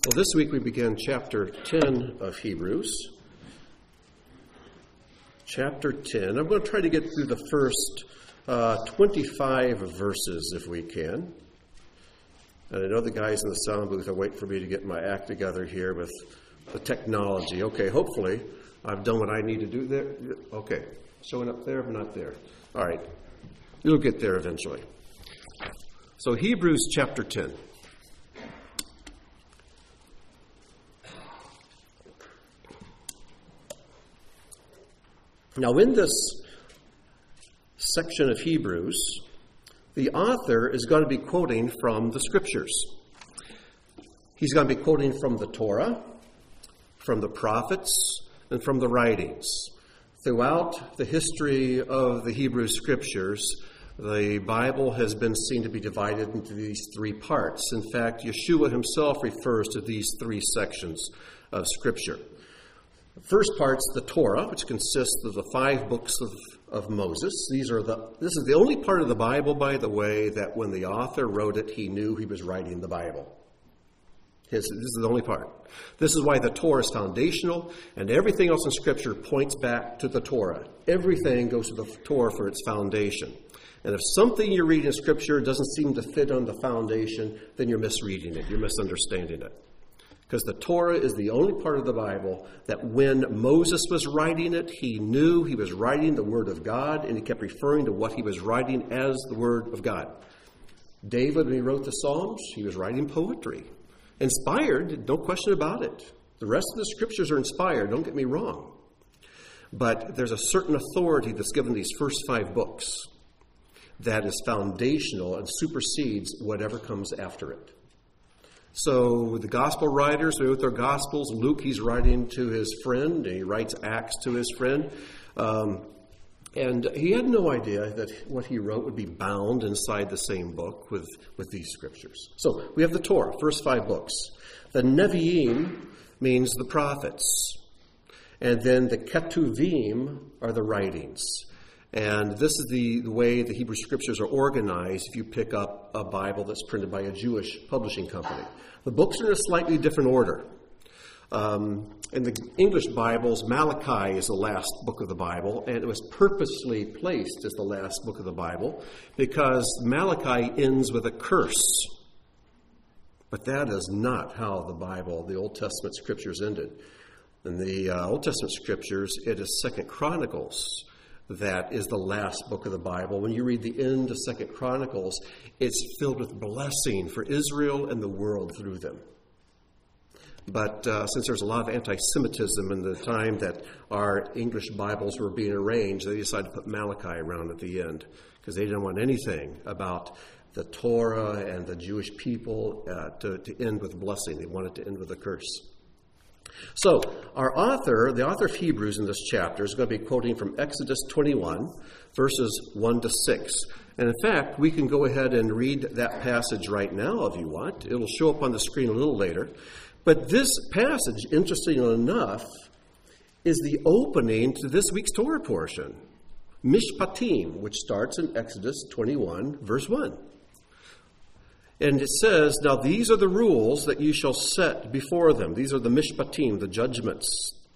Well, this week we began chapter 10 of Hebrews. Chapter 10. I'm going to try to get through the first 25 verses if we can. And I know the guys in the sound booth are waiting for me to get my act together here with the technology. Okay, hopefully I've done what I need to do there. Okay, showing up there, but not there. All right, you'll get there eventually. So Hebrews chapter 10. Now, in this section of Hebrews, the author is going to be quoting from the Scriptures. He's going to be quoting from the Torah, from the prophets, and from the writings. Throughout the history of the Hebrew Scriptures, the Bible has been seen to be divided into these three parts. In fact, Yeshua himself refers to these three sections of Scripture. The first part's the Torah, which consists of the 5 books of Moses. This is the only part of the Bible, by the way, that when the author wrote it, he knew he was writing the Bible. This is the only part. This is why the Torah is foundational, and everything else in Scripture points back to the Torah. Everything goes to the Torah for its foundation. And if something you read in Scripture doesn't seem to fit on the foundation, then you're misreading it. You're misunderstanding it. Because the Torah is the only part of the Bible that when Moses was writing it, he knew he was writing the Word of God, and he kept referring to what he was writing as the Word of God. David, when he wrote the Psalms, he was writing poetry. Inspired, no question about it. The rest of the Scriptures are inspired, don't get me wrong. But there's a certain authority that's given these first 5 books that is foundational and supersedes whatever comes after it. So the gospel writers wrote their gospels. Luke, he's writing to his friend, and he writes Acts to his friend. And he had no idea that what he wrote would be bound inside the same book with these scriptures. So we have the Torah, first 5 books. The Nevi'im means the prophets. And then the Ketuvim are the writings. And this is the way the Hebrew Scriptures are organized if you pick up a Bible that's printed by a Jewish publishing company. The books are in a slightly different order. In the English Bibles, Malachi is the last book of the Bible, and it was purposely placed as the last book of the Bible because Malachi ends with a curse. But that is not how the Bible, the Old Testament Scriptures ended. In the Old Testament Scriptures, it is 2 Chronicles that is the last book of the Bible. When you read the end of 2 Chronicles, it's filled with blessing for Israel and the world through them. But since there's a lot of anti-Semitism in the time that our English Bibles were being arranged, they decided to put Malachi around at the end because they didn't want anything about the Torah and the Jewish people to end with blessing. They wanted to end with a curse. So, our author, the author of Hebrews in this chapter, is going to be quoting from Exodus 21, verses 1 to 6. And in fact, we can go ahead and read that passage right now if you want. It'll show up on the screen a little later. But this passage, interestingly enough, is the opening to this week's Torah portion, Mishpatim, which starts in Exodus 21, verse 1. And it says, now these are the rules that you shall set before them. These are the mishpatim, the judgments.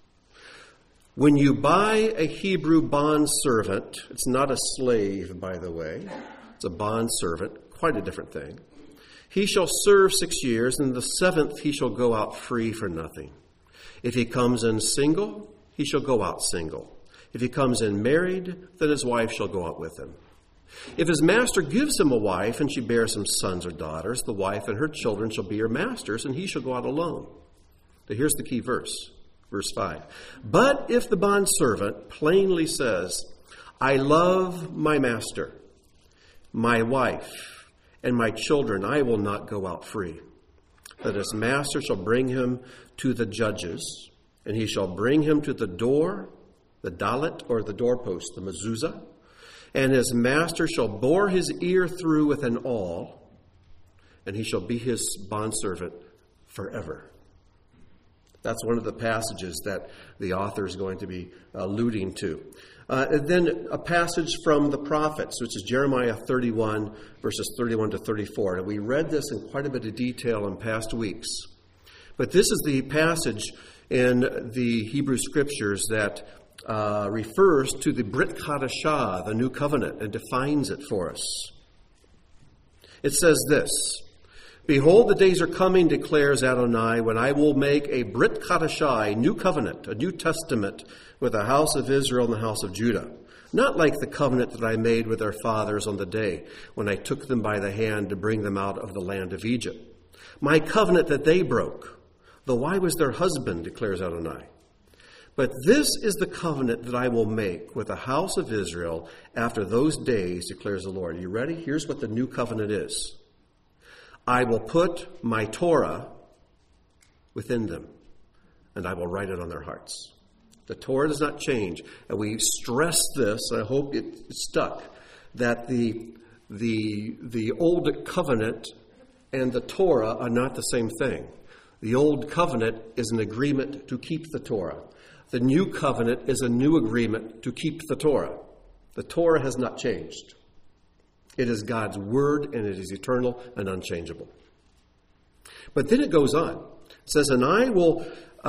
When you buy a Hebrew bondservant, it's not a slave, by the way. It's a bondservant, quite a different thing. He shall serve 6 years, and the 7th he shall go out free for nothing. If he comes in single, he shall go out single. If he comes in married, then his wife shall go out with him. If his master gives him a wife, and she bears him sons or daughters, the wife and her children shall be her master's, and he shall go out alone. Now here's the key verse, verse 5. But if the bondservant plainly says, I love my master, my wife, and my children, I will not go out free. That his master shall bring him to the judges, and he shall bring him to the door, the dalet, or the doorpost, the mezuzah, and his master shall bore his ear through with an awl, and he shall be his bondservant forever. That's one of the passages that the author is going to be alluding to. And then a passage from the prophets, which is Jeremiah 31, verses 31 to 34. And we read this in quite a bit of detail in past weeks. But this is the passage in the Hebrew Scriptures that refers to the Brit Chadashah, the new covenant, and defines it for us. It says this, "Behold, the days are coming, declares Adonai, when I will make a Brit Chadashah, a new covenant, a new testament, with the house of Israel and the house of Judah. Not like the covenant that I made with their fathers on the day when I took them by the hand to bring them out of the land of Egypt. My covenant that they broke, though I was their husband, declares Adonai. But this is the covenant that I will make with the house of Israel after those days, declares the Lord." Are you ready? Here's what the new covenant is. "I will put my Torah within them, and I will write it on their hearts." The Torah does not change. And we stress this, I hope it stuck, that the old covenant and the Torah are not the same thing. The old covenant is an agreement to keep the Torah. The new covenant is a new agreement to keep the Torah. The Torah has not changed. It is God's word, and it is eternal and unchangeable. But then it goes on. It says, "And I will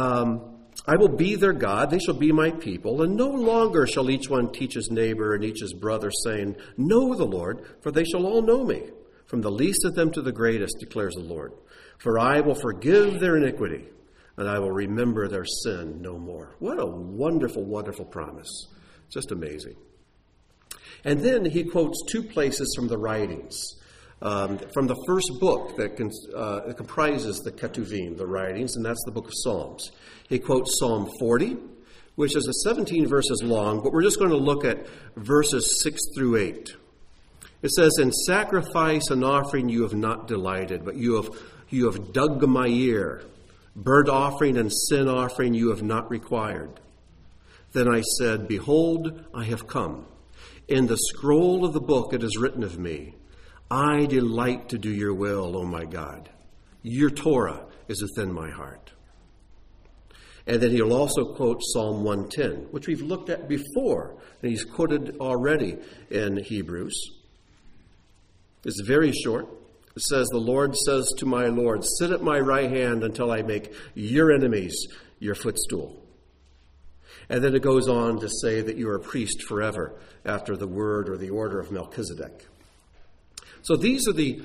be their God, they shall be my people, and no longer shall each one teach his neighbor and each his brother, saying, 'Know the Lord,' for they shall all know me, from the least of them to the greatest, declares the Lord. For I will forgive their iniquity, and I will remember their sin no more." What a wonderful, wonderful promise. Just amazing. And then he quotes two places from the writings. From the first book that comprises the Ketuvim, the writings, and that's the book of Psalms. He quotes Psalm 40, which is 17 verses long, but we're just going to look at verses 6 through 8. It says, "In sacrifice and offering you have not delighted, but you have dug my ear. Burnt offering and sin offering you have not required. Then I said, Behold, I have come. In the scroll of the book it is written of me, I delight to do your will, O my God. Your Torah is within my heart." And then he'll also quote Psalm 110, which we've looked at before, and he's quoted already in Hebrews. It's very short. It says, "The Lord says to my Lord, sit at my right hand until I make your enemies your footstool." And then it goes on to say that you are a priest forever after the word or the order of Melchizedek. So these are the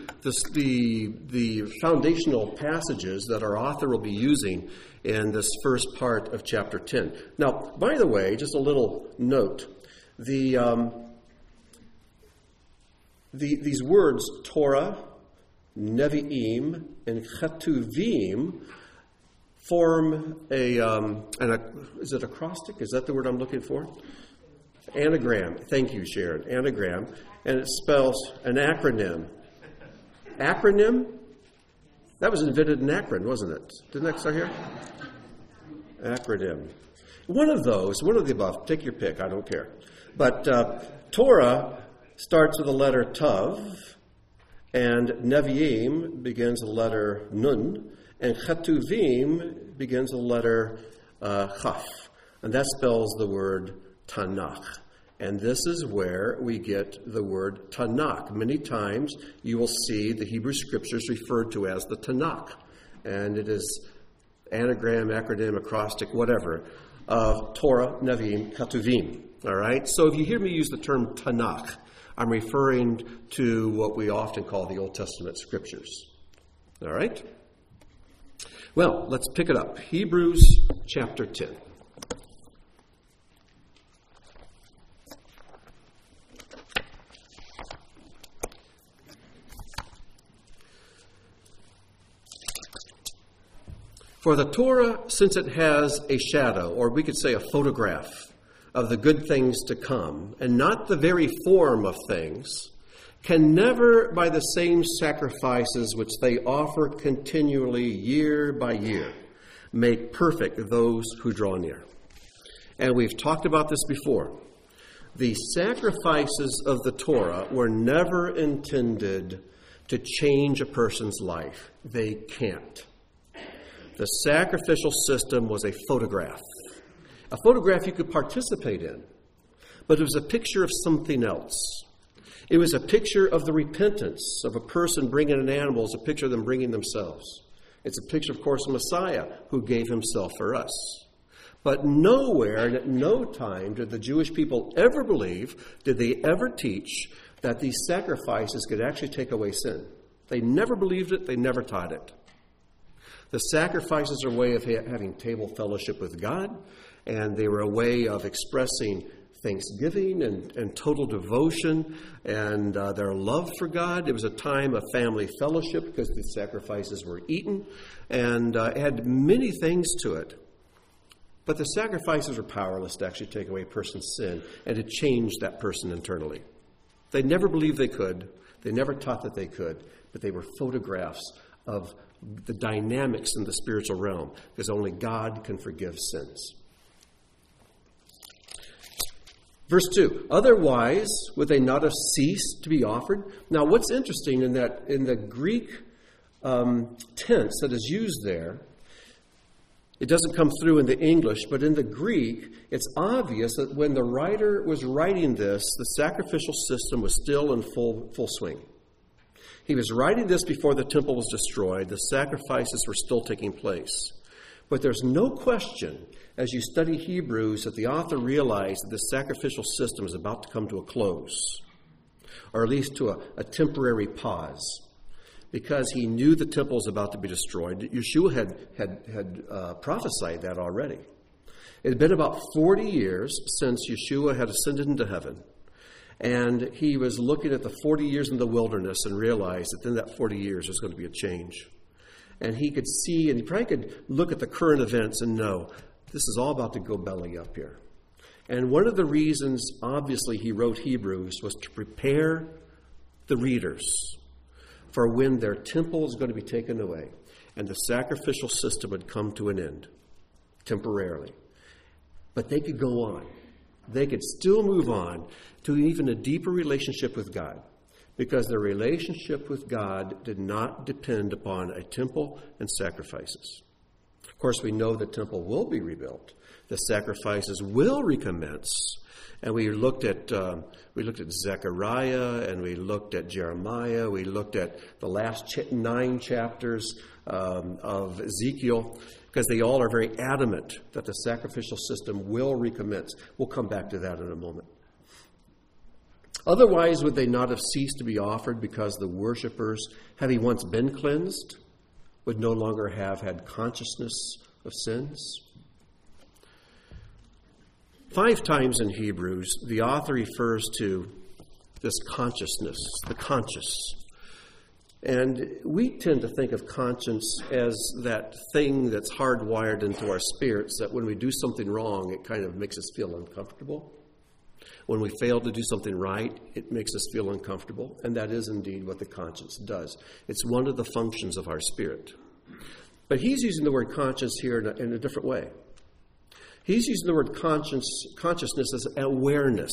foundational passages that our author will be using in this first part of chapter 10. Now, by the way, just a little note. These words, Torah, Nevi'im, and Ketuvim, form is it acrostic? Is that the word I'm looking for? Anagram. Thank you, Sharon. Anagram. And it spells an acronym. Acronym? That was invented in Akron, wasn't it? Didn't that start here? Acronym. One of those, one of the above. Take your pick. I don't care. But Torah starts with the letter Tav, and Nevi'im begins with the letter Nun, and Ketuvim begins with the letter Chaf. And that spells the word Tanakh. And this is where we get the word Tanakh. Many times you will see the Hebrew Scriptures referred to as the Tanakh. And it is anagram, acronym, acrostic, whatever, of Torah, Nevi'im, Ketuvim. All right? So if you hear me use the term Tanakh, I'm referring to what we often call the Old Testament Scriptures. All right? Well, let's pick it up. Hebrews chapter 10. For the Torah, since it has a shadow, or we could say a photograph, of the good things to come, and not the very form of things, can never, by the same sacrifices which they offer continually year by year, make perfect those who draw near. And we've talked about this before. The sacrifices of the Torah were never intended to change a person's life. They can't. The sacrificial system was a photograph you could participate in, but it was a picture of something else. It was a picture of the repentance of a person bringing an animal. It was a picture of them bringing themselves. It's a picture, of course, of Messiah who gave himself for us. But nowhere and at no time did the Jewish people ever believe, did they ever teach, that these sacrifices could actually take away sin. They never believed it. They never taught it. The sacrifices are a way of having table fellowship with God, and they were a way of expressing thanksgiving and total devotion and their love for God. It was a time of family fellowship because the sacrifices were eaten, and it had many things to it. But the sacrifices were powerless to actually take away a person's sin and to change that person internally. They never believed they could. They never taught that they could, but they were photographs of the dynamics in the spiritual realm, because only God can forgive sins. Verse 2, otherwise would they not have ceased to be offered? Now, what's interesting in that in the Greek tense that is used there, it doesn't come through in the English, but in the Greek, it's obvious that when the writer was writing this, the sacrificial system was still in full swing. He was writing this before the temple was destroyed. The sacrifices were still taking place. But there's no question, as you study Hebrews, that the author realized that the sacrificial system is about to come to a close, or at least to a temporary pause, because he knew the temple was about to be destroyed. Yeshua had prophesied that already. It had been about 40 years since Yeshua had ascended into heaven, and he was looking at the 40 years in the wilderness and realized that in that 40 years there's going to be a change. And he could see, and he probably could look at the current events and know, this is all about to go belly up here. And one of the reasons, obviously, he wrote Hebrews was to prepare the readers for when their temple is going to be taken away and the sacrificial system would come to an end temporarily. But they could go on. They could still move on to even a deeper relationship with God, because their relationship with God did not depend upon a temple and sacrifices. Of course, we know the temple will be rebuilt. The sacrifices will recommence. And we looked at Zechariah, and we looked at Jeremiah. We looked at the last 9 chapters of Ezekiel, because they all are very adamant that the sacrificial system will recommence. We'll come back to that in a moment. Otherwise, would they not have ceased to be offered, because the worshipers, having once been cleansed, would no longer have had consciousness of sins? 5 times in Hebrews, the author refers to this consciousness, the conscious. And we tend to think of conscience as that thing that's hardwired into our spirits, that when we do something wrong, it kind of makes us feel uncomfortable. When we fail to do something right, it makes us feel uncomfortable. And that is indeed what the conscience does. It's one of the functions of our spirit. But he's using the word conscience here in a different way. He's using the word consciousness as awareness.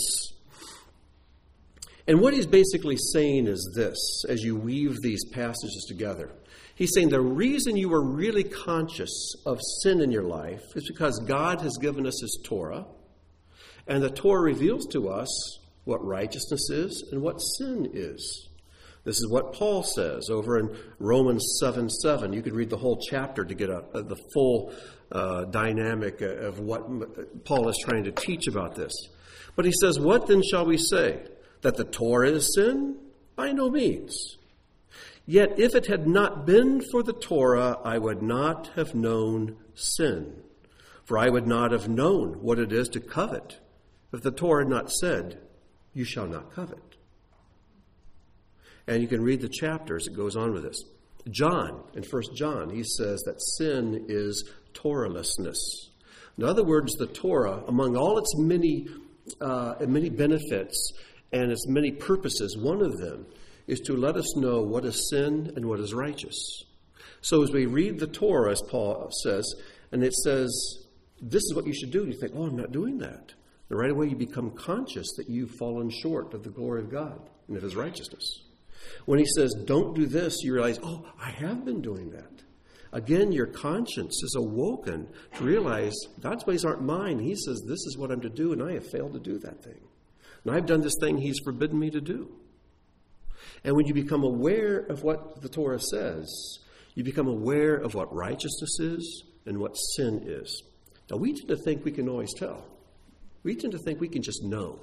And what he's basically saying is this, as you weave these passages together. He's saying the reason you are really conscious of sin in your life is because God has given us his Torah. And the Torah reveals to us what righteousness is and what sin is. This is what Paul says over in Romans 7:7. You could read the whole chapter to get the full dynamic of what Paul is trying to teach about this. But he says, what then shall we say? That the Torah is sin? By no means. Yet if it had not been for the Torah, I would not have known sin. For I would not have known what it is to covet if the Torah had not said, you shall not covet. And you can read the chapters. It goes on with this. John, in 1 John, he says that sin is Torahlessness. In other words, the Torah, among all its many benefits and its many purposes, one of them is to let us know what is sin and what is righteous. So as we read the Torah, as Paul says, and it says, this is what you should do, you think, I'm not doing that. And right away you become conscious that you've fallen short of the glory of God and of his righteousness. When he says, don't do this, you realize, I have been doing that. Again, your conscience is awoken to realize God's ways aren't mine. He says, this is what I'm to do, and I have failed to do that thing. And I've done this thing he's forbidden me to do. And when you become aware of what the Torah says, You become aware of what righteousness is and what sin is. Now, we tend to think we can always tell. We tend to think we can just know.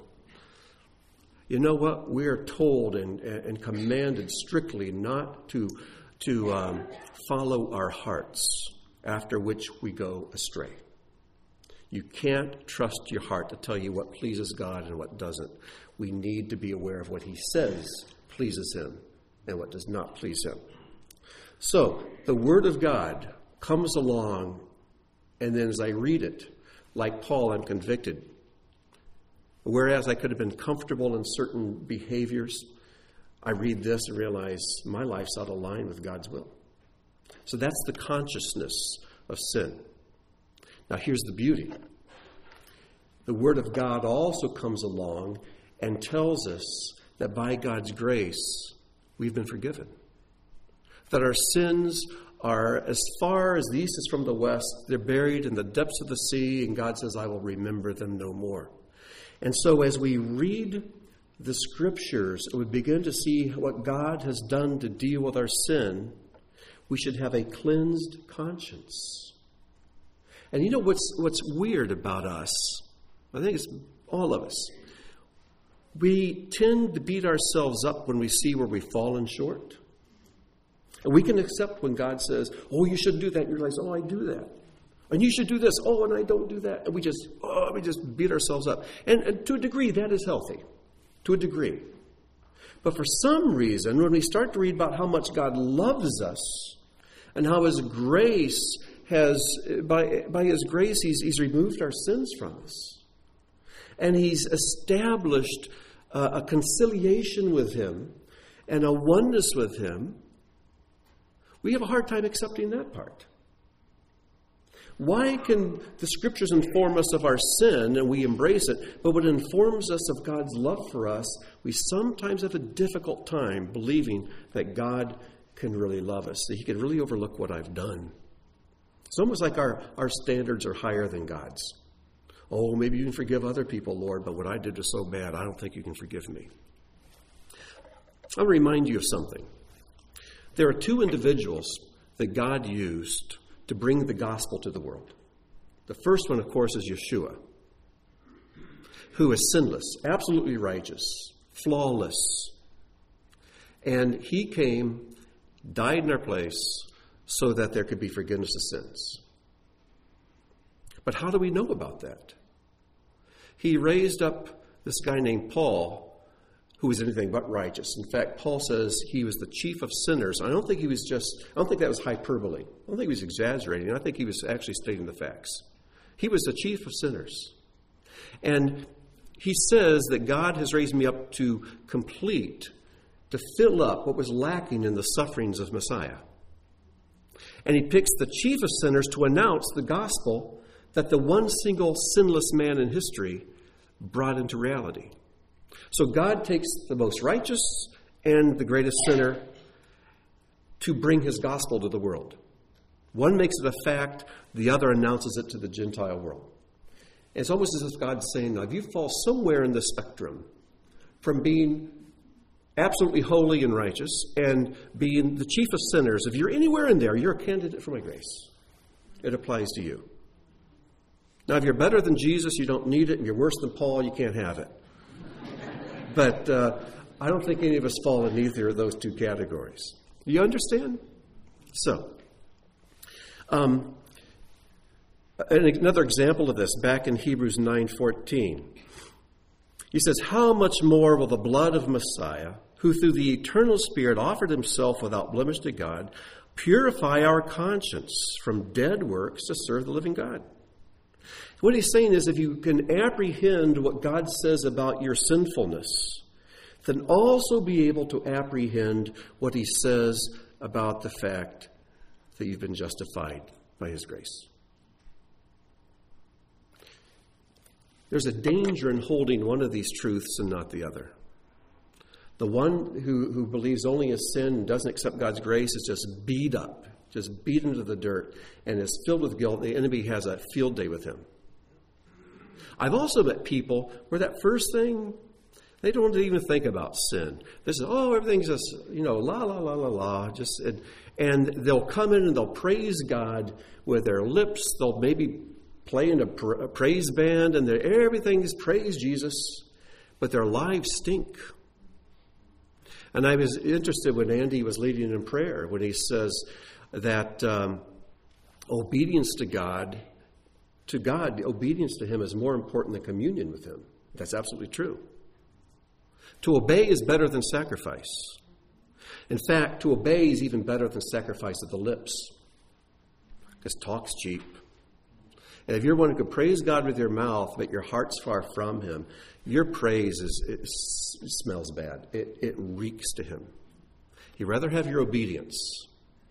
You know what? We are told and commanded strictly not to follow our hearts, after which we go astray. You can't trust your heart to tell you what pleases God and what doesn't. We need to be aware of what he says pleases him and what does not please him. So, the Word of God comes along, and then as I read it, like Paul, I'm convicted. Whereas I could have been comfortable in certain behaviors, I read this and realize my life's out of line with God's will. So that's the consciousness of sin. Now here's the beauty. The Word of God also comes along and tells us that by God's grace, we've been forgiven. That our sins are as far as the east is from the west. They're buried in the depths of the sea, and God says, I will remember them no more. And so as we read the Scriptures, we begin to see what God has done to deal with our sin. We should have a cleansed conscience. And you know what's weird about us? I think it's all of us. We tend to beat ourselves up when we see where we've fallen short. And we can accept when God says, oh, you shouldn't do that. And you realize, oh, I do that. And you should do this. Oh, and I don't do that. And we just beat ourselves up. And to a degree, that is healthy. To a degree. But for some reason, when we start to read about how much God loves us and how his grace has, by his grace, he's removed our sins from us. And he's established a conciliation with him and a oneness with him. We have a hard time accepting that part. Why can the Scriptures inform us of our sin and we embrace it, but when it informs us of God's love for us, we sometimes have a difficult time believing that God can really love us, that he can really overlook what I've done. It's almost like our standards are higher than God's. Oh, maybe you can forgive other people, Lord, but what I did was so bad, I don't think you can forgive me. I'll remind you of something. There are two individuals that God used to bring the gospel to the world. The first one, of course, is Yeshua, who is sinless, absolutely righteous, flawless. And he came, died in our place, so that there could be forgiveness of sins. But how do we know about that? He raised up this guy named Paul, who was anything but righteous. In fact, Paul says he was the chief of sinners. I don't think that was hyperbole. I don't think he was exaggerating. I think he was actually stating the facts. He was the chief of sinners. And he says that God has raised me up to complete, to fill up what was lacking in the sufferings of Messiah. And he picks the chief of sinners to announce the gospel that the one single sinless man in history brought into reality. So God takes the most righteous and the greatest sinner to bring his gospel to the world. One makes it a fact, the other announces it to the Gentile world. It's almost as if God's saying, now, if you fall somewhere in the spectrum from being absolutely holy and righteous and being the chief of sinners, if you're anywhere in there, you're a candidate for my grace. It applies to you. Now, if you're better than Jesus, you don't need it, and you're worse than Paul, you can't have it. But I don't think any of us fall in either of those two categories. Do you understand? So, another example of this, back in Hebrews 9:14. He says, how much more will the blood of Messiah, who through the eternal Spirit offered himself without blemish to God, purify our conscience from dead works to serve the living God? What he's saying is, if you can apprehend what God says about your sinfulness, then also be able to apprehend what he says about the fact that you've been justified by his grace. There's a danger in holding one of these truths and not the other. The one who believes only in sin and doesn't accept God's grace is just beat up, just beat into the dirt, and is filled with guilt. The enemy has a field day with him. I've also met people where that first thing, they don't even think about sin. They say, oh, everything's just, la, la, la, la, la. And they'll come in and they'll praise God with their lips. They'll maybe play in a praise band, and everything is praise Jesus, but their lives stink. And I was interested when Andy was leading in prayer, when he says that obedience to God, obedience to Him is more important than communion with Him. That's absolutely true. To obey is better than sacrifice. In fact, to obey is even better than sacrifice of the lips, because talk's cheap. And if you're one who could praise God with your mouth, but your heart's far from Him, your praise it smells bad. It reeks to Him. He'd rather have your obedience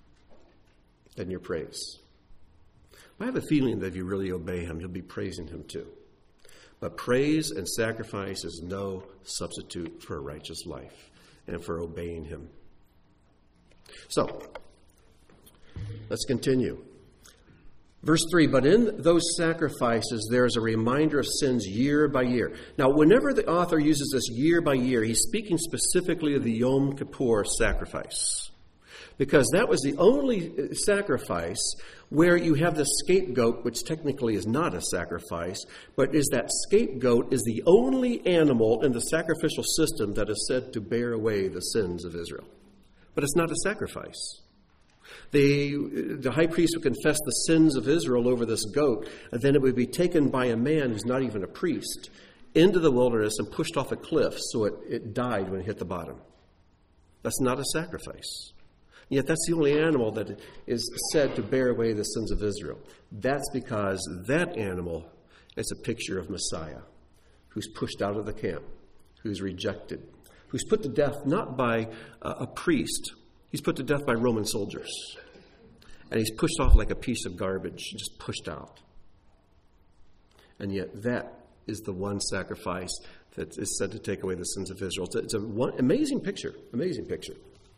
than your praise. I have a feeling that if you really obey Him, you'll be praising Him too. But praise and sacrifice is no substitute for a righteous life and for obeying Him. So, let's continue. Verse 3, but in those sacrifices there is a reminder of sins year by year. Now, whenever the author uses this year by year, he's speaking specifically of the Yom Kippur sacrifice. Because that was the only sacrifice where you have the scapegoat, which technically is not a sacrifice, but is that scapegoat is the only animal in the sacrificial system that is said to bear away the sins of Israel. But it's not a sacrifice. The high priest would confess the sins of Israel over this goat, and then it would be taken by a man who's not even a priest into the wilderness and pushed off a cliff so it died when it hit the bottom. That's not a sacrifice. Yet that's the only animal that is said to bear away the sins of Israel. That's because that animal is a picture of Messiah, who's pushed out of the camp, who's rejected, who's put to death not by a priest. He's put to death by Roman soldiers. And he's pushed off like a piece of garbage, just pushed out. And yet that is the one sacrifice that is said to take away the sins of Israel. It's an amazing picture, amazing picture.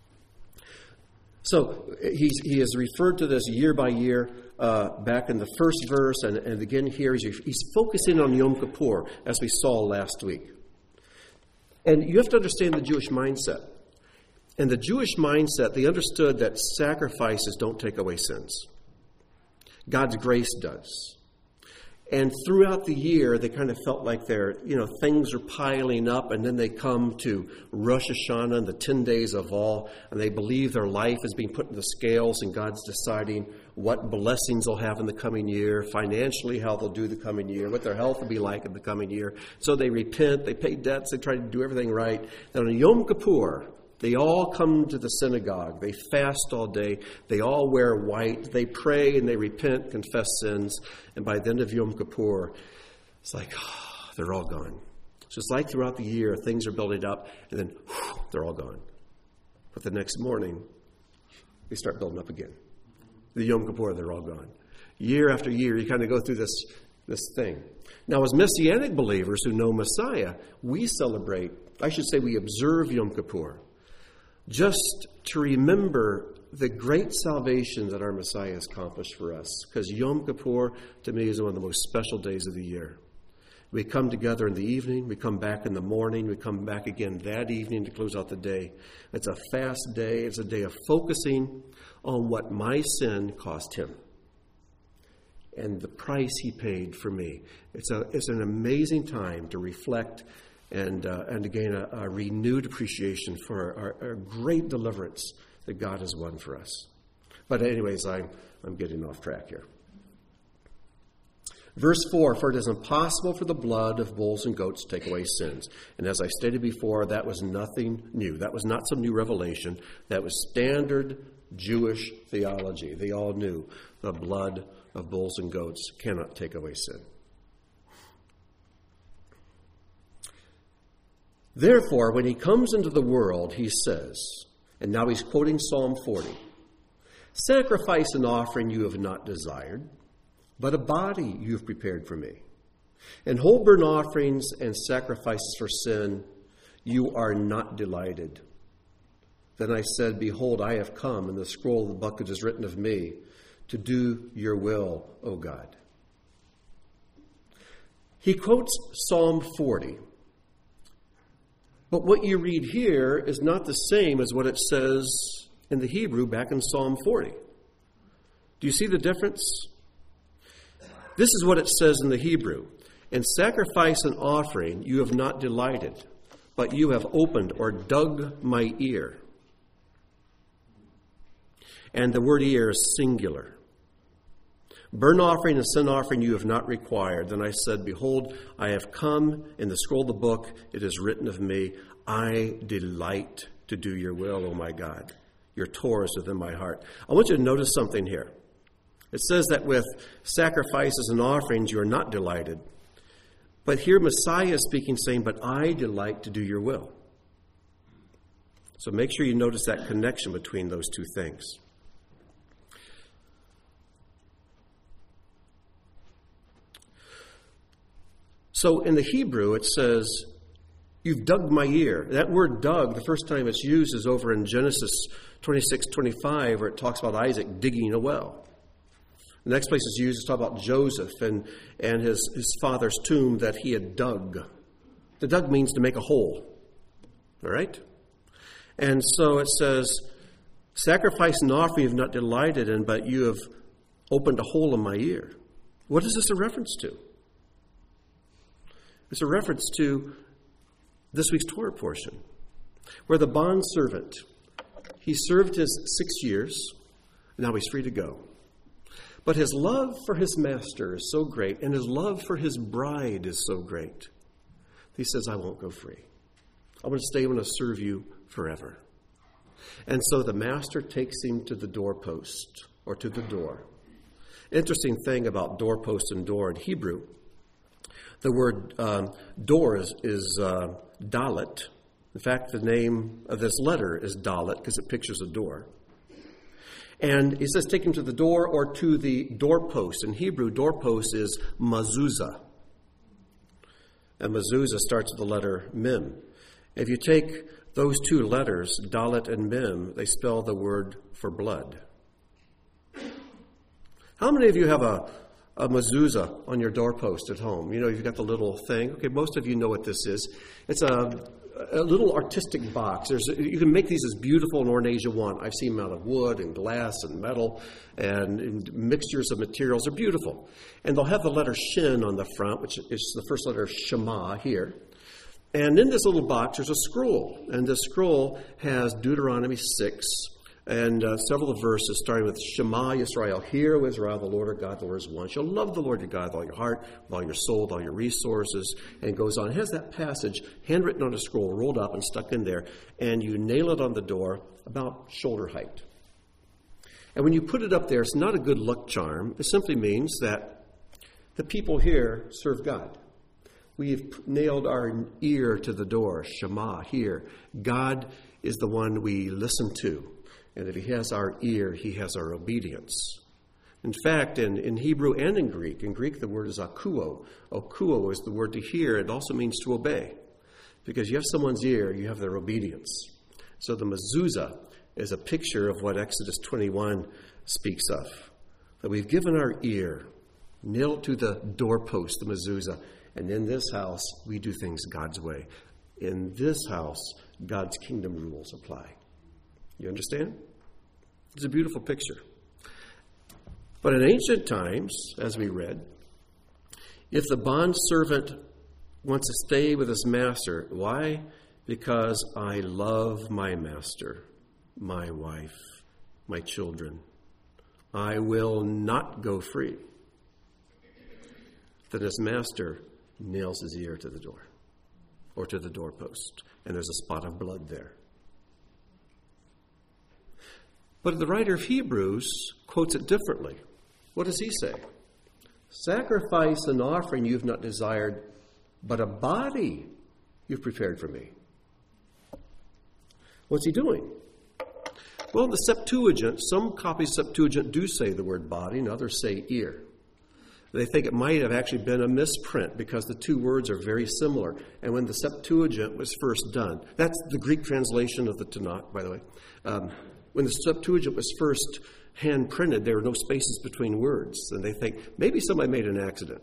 So he has referred to this year by year back in the first verse, and again here he's focusing on Yom Kippur, as we saw last week. And you have to understand the Jewish mindset. In the Jewish mindset, they understood that sacrifices don't take away sins. God's grace does. And throughout the year, they kind of felt like things are piling up, and then they come to Rosh Hashanah and the 10 days of Awe, and they believe their life is being put in the scales, and God's deciding what blessings they'll have in the coming year, financially how they'll do the coming year, what their health will be like in the coming year. So they repent, they pay debts, they try to do everything right. Then on Yom Kippur, they all come to the synagogue. They fast all day. They all wear white. They pray and they repent, confess sins. And by the end of Yom Kippur, it's like, they're all gone. So it's like throughout the year, things are building up, and then they're all gone. But the next morning, they start building up again. The Yom Kippur, they're all gone. Year after year, you kind of go through this thing. Now, as Messianic believers who know Messiah, we observe Yom Kippur, just to remember the great salvation that our Messiah has accomplished for us. Because Yom Kippur, to me, is one of the most special days of the year. We come together in the evening, we come back in the morning, we come back again that evening to close out the day. It's a fast day. It's a day of focusing on what my sin cost Him and the price He paid for me. It's an amazing time to reflect and to gain a renewed appreciation for our great deliverance that God has won for us. But anyways, I'm getting off track here. Verse 4, for it is impossible for the blood of bulls and goats to take away sins. And as I stated before, that was nothing new. That was not some new revelation. That was standard Jewish theology. They all knew the blood of bulls and goats cannot take away sin. Therefore, when He comes into the world, He says, and now he's quoting Psalm 40, sacrifice and offering you have not desired, but a body you have prepared for me. And whole burnt offerings and sacrifices for sin you are not delighted. Then I said, behold, I have come, and the scroll of the book is written of me, to do your will, O God. He quotes Psalm 40. But what you read here is not the same as what it says in the Hebrew back in Psalm 40. Do you see the difference? This is what it says in the Hebrew. In sacrifice and offering you have not delighted, but you have opened or dug my ear. And the word ear is singular. Burnt offering and sin offering you have not required. Then I said, behold, I have come. In the scroll of the book it is written of me, I delight to do your will, O my God. Your Torah is within my heart. I want you to notice something here. It says that with sacrifices and offerings you are not delighted. But here Messiah is speaking, saying, but I delight to do your will. So make sure you notice that connection between those two things. So in the Hebrew, it says, you've dug my ear. That word dug, the first time it's used is over in Genesis 26:25, where it talks about Isaac digging a well. The next place it's used is talk about Joseph and his father's tomb that he had dug. The dug means to make a hole. All right? And so it says, sacrifice and offering you have not delighted in, but you have opened a hole in my ear. What is this a reference to? It's a reference to this week's Torah portion, where the bondservant, he served his 6 years, and now he's free to go. But his love for his master is so great, and his love for his bride is so great. He says, I won't go free. I want to stay, I want to serve you forever. And so the master takes him to the doorpost, or to the door. Interesting thing about doorpost and door in Hebrew, the word door is dalet. In fact, the name of this letter is dalet because it pictures a door. And he says take him to the door or to the doorpost. In Hebrew, doorpost is mezuzah. And mezuzah starts with the letter mem. If you take those two letters, dalet and mem, they spell the word for blood. How many of you have a mezuzah on your doorpost at home? You know, you've got the little thing. Okay, most of you know what this is. It's a little artistic box. You can make these as beautiful and ornate as you want. I've seen them out of wood and glass and metal and mixtures of materials. They're beautiful. And they'll have the letter shin on the front, which is the first letter of Shema here. And in this little box, there's a scroll. And the scroll has Deuteronomy 6 and several verses starting with Shema Yisrael. Hear, O Israel, the Lord our God, the Lord is one. You'll love the Lord your God with all your heart, with all your soul, with all your resources. And it goes on. It has that passage handwritten on a scroll, rolled up and stuck in there. And you nail it on the door about shoulder height. And when you put it up there, it's not a good luck charm. It simply means that the people here serve God. We've nailed our ear to the door, Shema, here. God is the one we listen to. And if he has our ear, he has our obedience. In fact, in Hebrew and in Greek the word is akuo. Akuo is the word to hear. It also means to obey. Because you have someone's ear, you have their obedience. So the mezuzah is a picture of what Exodus 21 speaks of. That we've given our ear, nailed to the doorpost, the mezuzah. And in this house, we do things God's way. In this house, God's kingdom rules apply. You understand? It's a beautiful picture. But in ancient times, as we read, if the bondservant wants to stay with his master, why? Because I love my master, my wife, my children. I will not go free. Then his master nails his ear to the door or to the doorpost, and there's a spot of blood there. But the writer of Hebrews quotes it differently. What does he say? Sacrifice and offering you've not desired, but a body you've prepared for me. What's he doing? Well, the Septuagint, some copies of Septuagint do say the word body, and others say ear. They think it might have actually been a misprint because the two words are very similar. And when the Septuagint was first done, that's the Greek translation of the Tanakh, by the way. When the Septuagint was first hand-printed, there were no spaces between words. And they think, maybe somebody made an accident.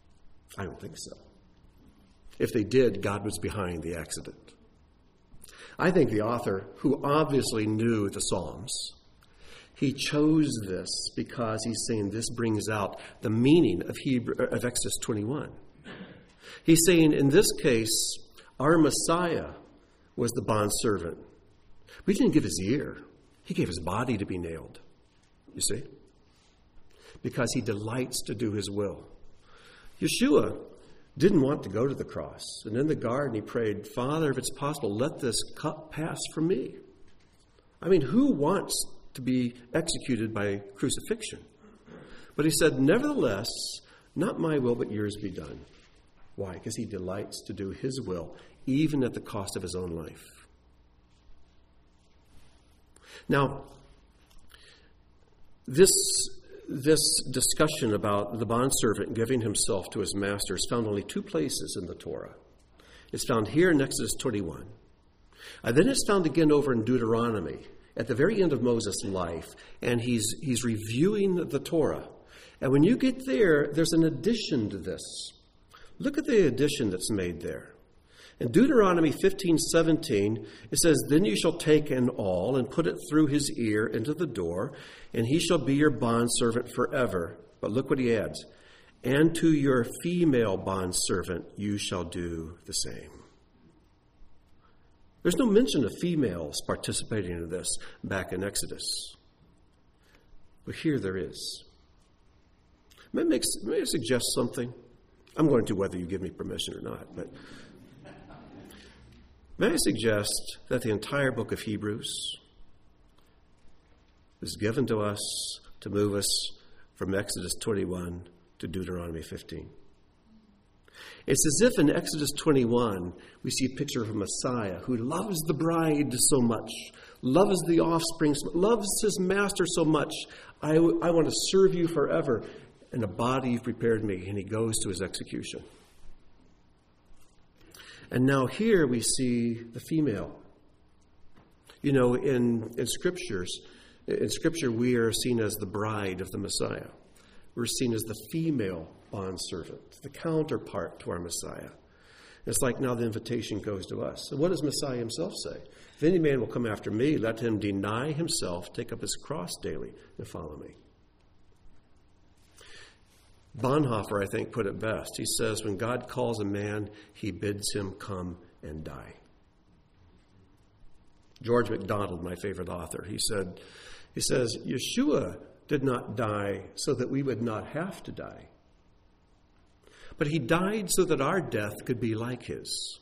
I don't think so. If they did, God was behind the accident. I think the author, who obviously knew the Psalms, he chose this because he's saying this brings out the meaning of Exodus 21. He's saying in this case, our Messiah was the bondservant. We didn't give his ear. He gave his body to be nailed. You see? Because he delights to do his will. Yeshua didn't want to go to the cross. And in the garden he prayed, Father, if it's possible, let this cup pass from me. I mean, who wants to be executed by crucifixion? But he said, nevertheless, not my will, but yours be done. Why? Because he delights to do his will, even at the cost of his own life. Now, this discussion about the bondservant giving himself to his master is found only two places in the Torah. It's found here in Exodus 21. And then it's found again over in Deuteronomy, at the very end of Moses' life, and he's reviewing the Torah. And when you get there, there's an addition to this. Look at the addition that's made there. In Deuteronomy 15:17, it says, Then you shall take an awl and put it through his ear into the door, and he shall be your bondservant forever. But look what he adds. And to your female bondservant you shall do the same. There's no mention of females participating in this back in Exodus. But here there is. May I suggest something? I'm going to, whether you give me permission or not, but may I suggest that the entire book of Hebrews is given to us to move us from Exodus 21 to Deuteronomy 15. It's as if in Exodus 21 we see a picture of a Messiah who loves the bride so much, loves the offspring, loves his master so much. I want to serve you forever. In a body you've prepared me. And he goes to his execution. And now here we see the female. You know, in Scripture we are seen as the bride of the Messiah. We're seen as the female bondservant, the counterpart to our Messiah. It's like now the invitation goes to us. So what does Messiah himself say? If any man will come after me, let him deny himself, take up his cross daily, and follow me. Bonhoeffer, I think, put it best. He says, when God calls a man, he bids him come and die. George MacDonald, my favorite author, he says, Yeshua did not die so that we would not have to die. But he died so that our death could be like his.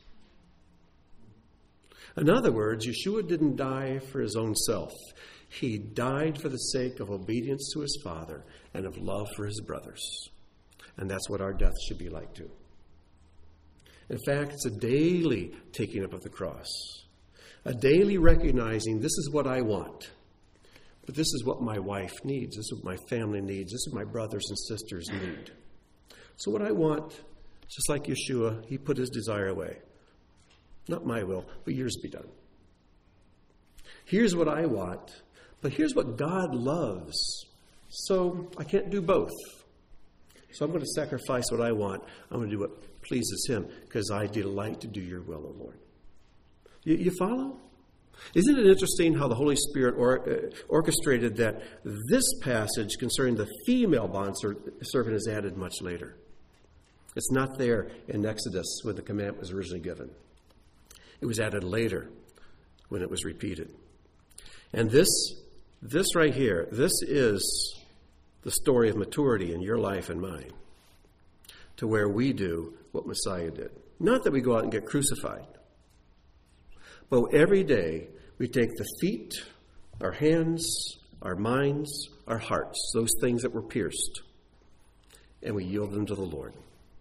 In other words, Yeshua didn't die for his own self. He died for the sake of obedience to his Father and of love for his brothers. And that's what our death should be like too. In fact, it's a daily taking up of the cross. A daily recognizing this is what I want. But this is what my wife needs. This is what my family needs. This is what my brothers and sisters need. So what I want, just like Yeshua, he put his desire away. Not my will, but yours be done. Here's what I want, but here's what God loves. So I can't do both. So I'm going to sacrifice what I want. I'm going to do what pleases him because I delight to do your will, O Lord. You follow? Isn't it interesting how the Holy Spirit orchestrated that this passage concerning the female bondservant is added much later? It's not there in Exodus when the commandment was originally given. It was added later when it was repeated. And this right here, this is the story of maturity in your life and mine, to where we do what Messiah did. Not that we go out and get crucified, but every day we take the feet, our hands, our minds, our hearts, those things that were pierced, and we yield them to the Lord.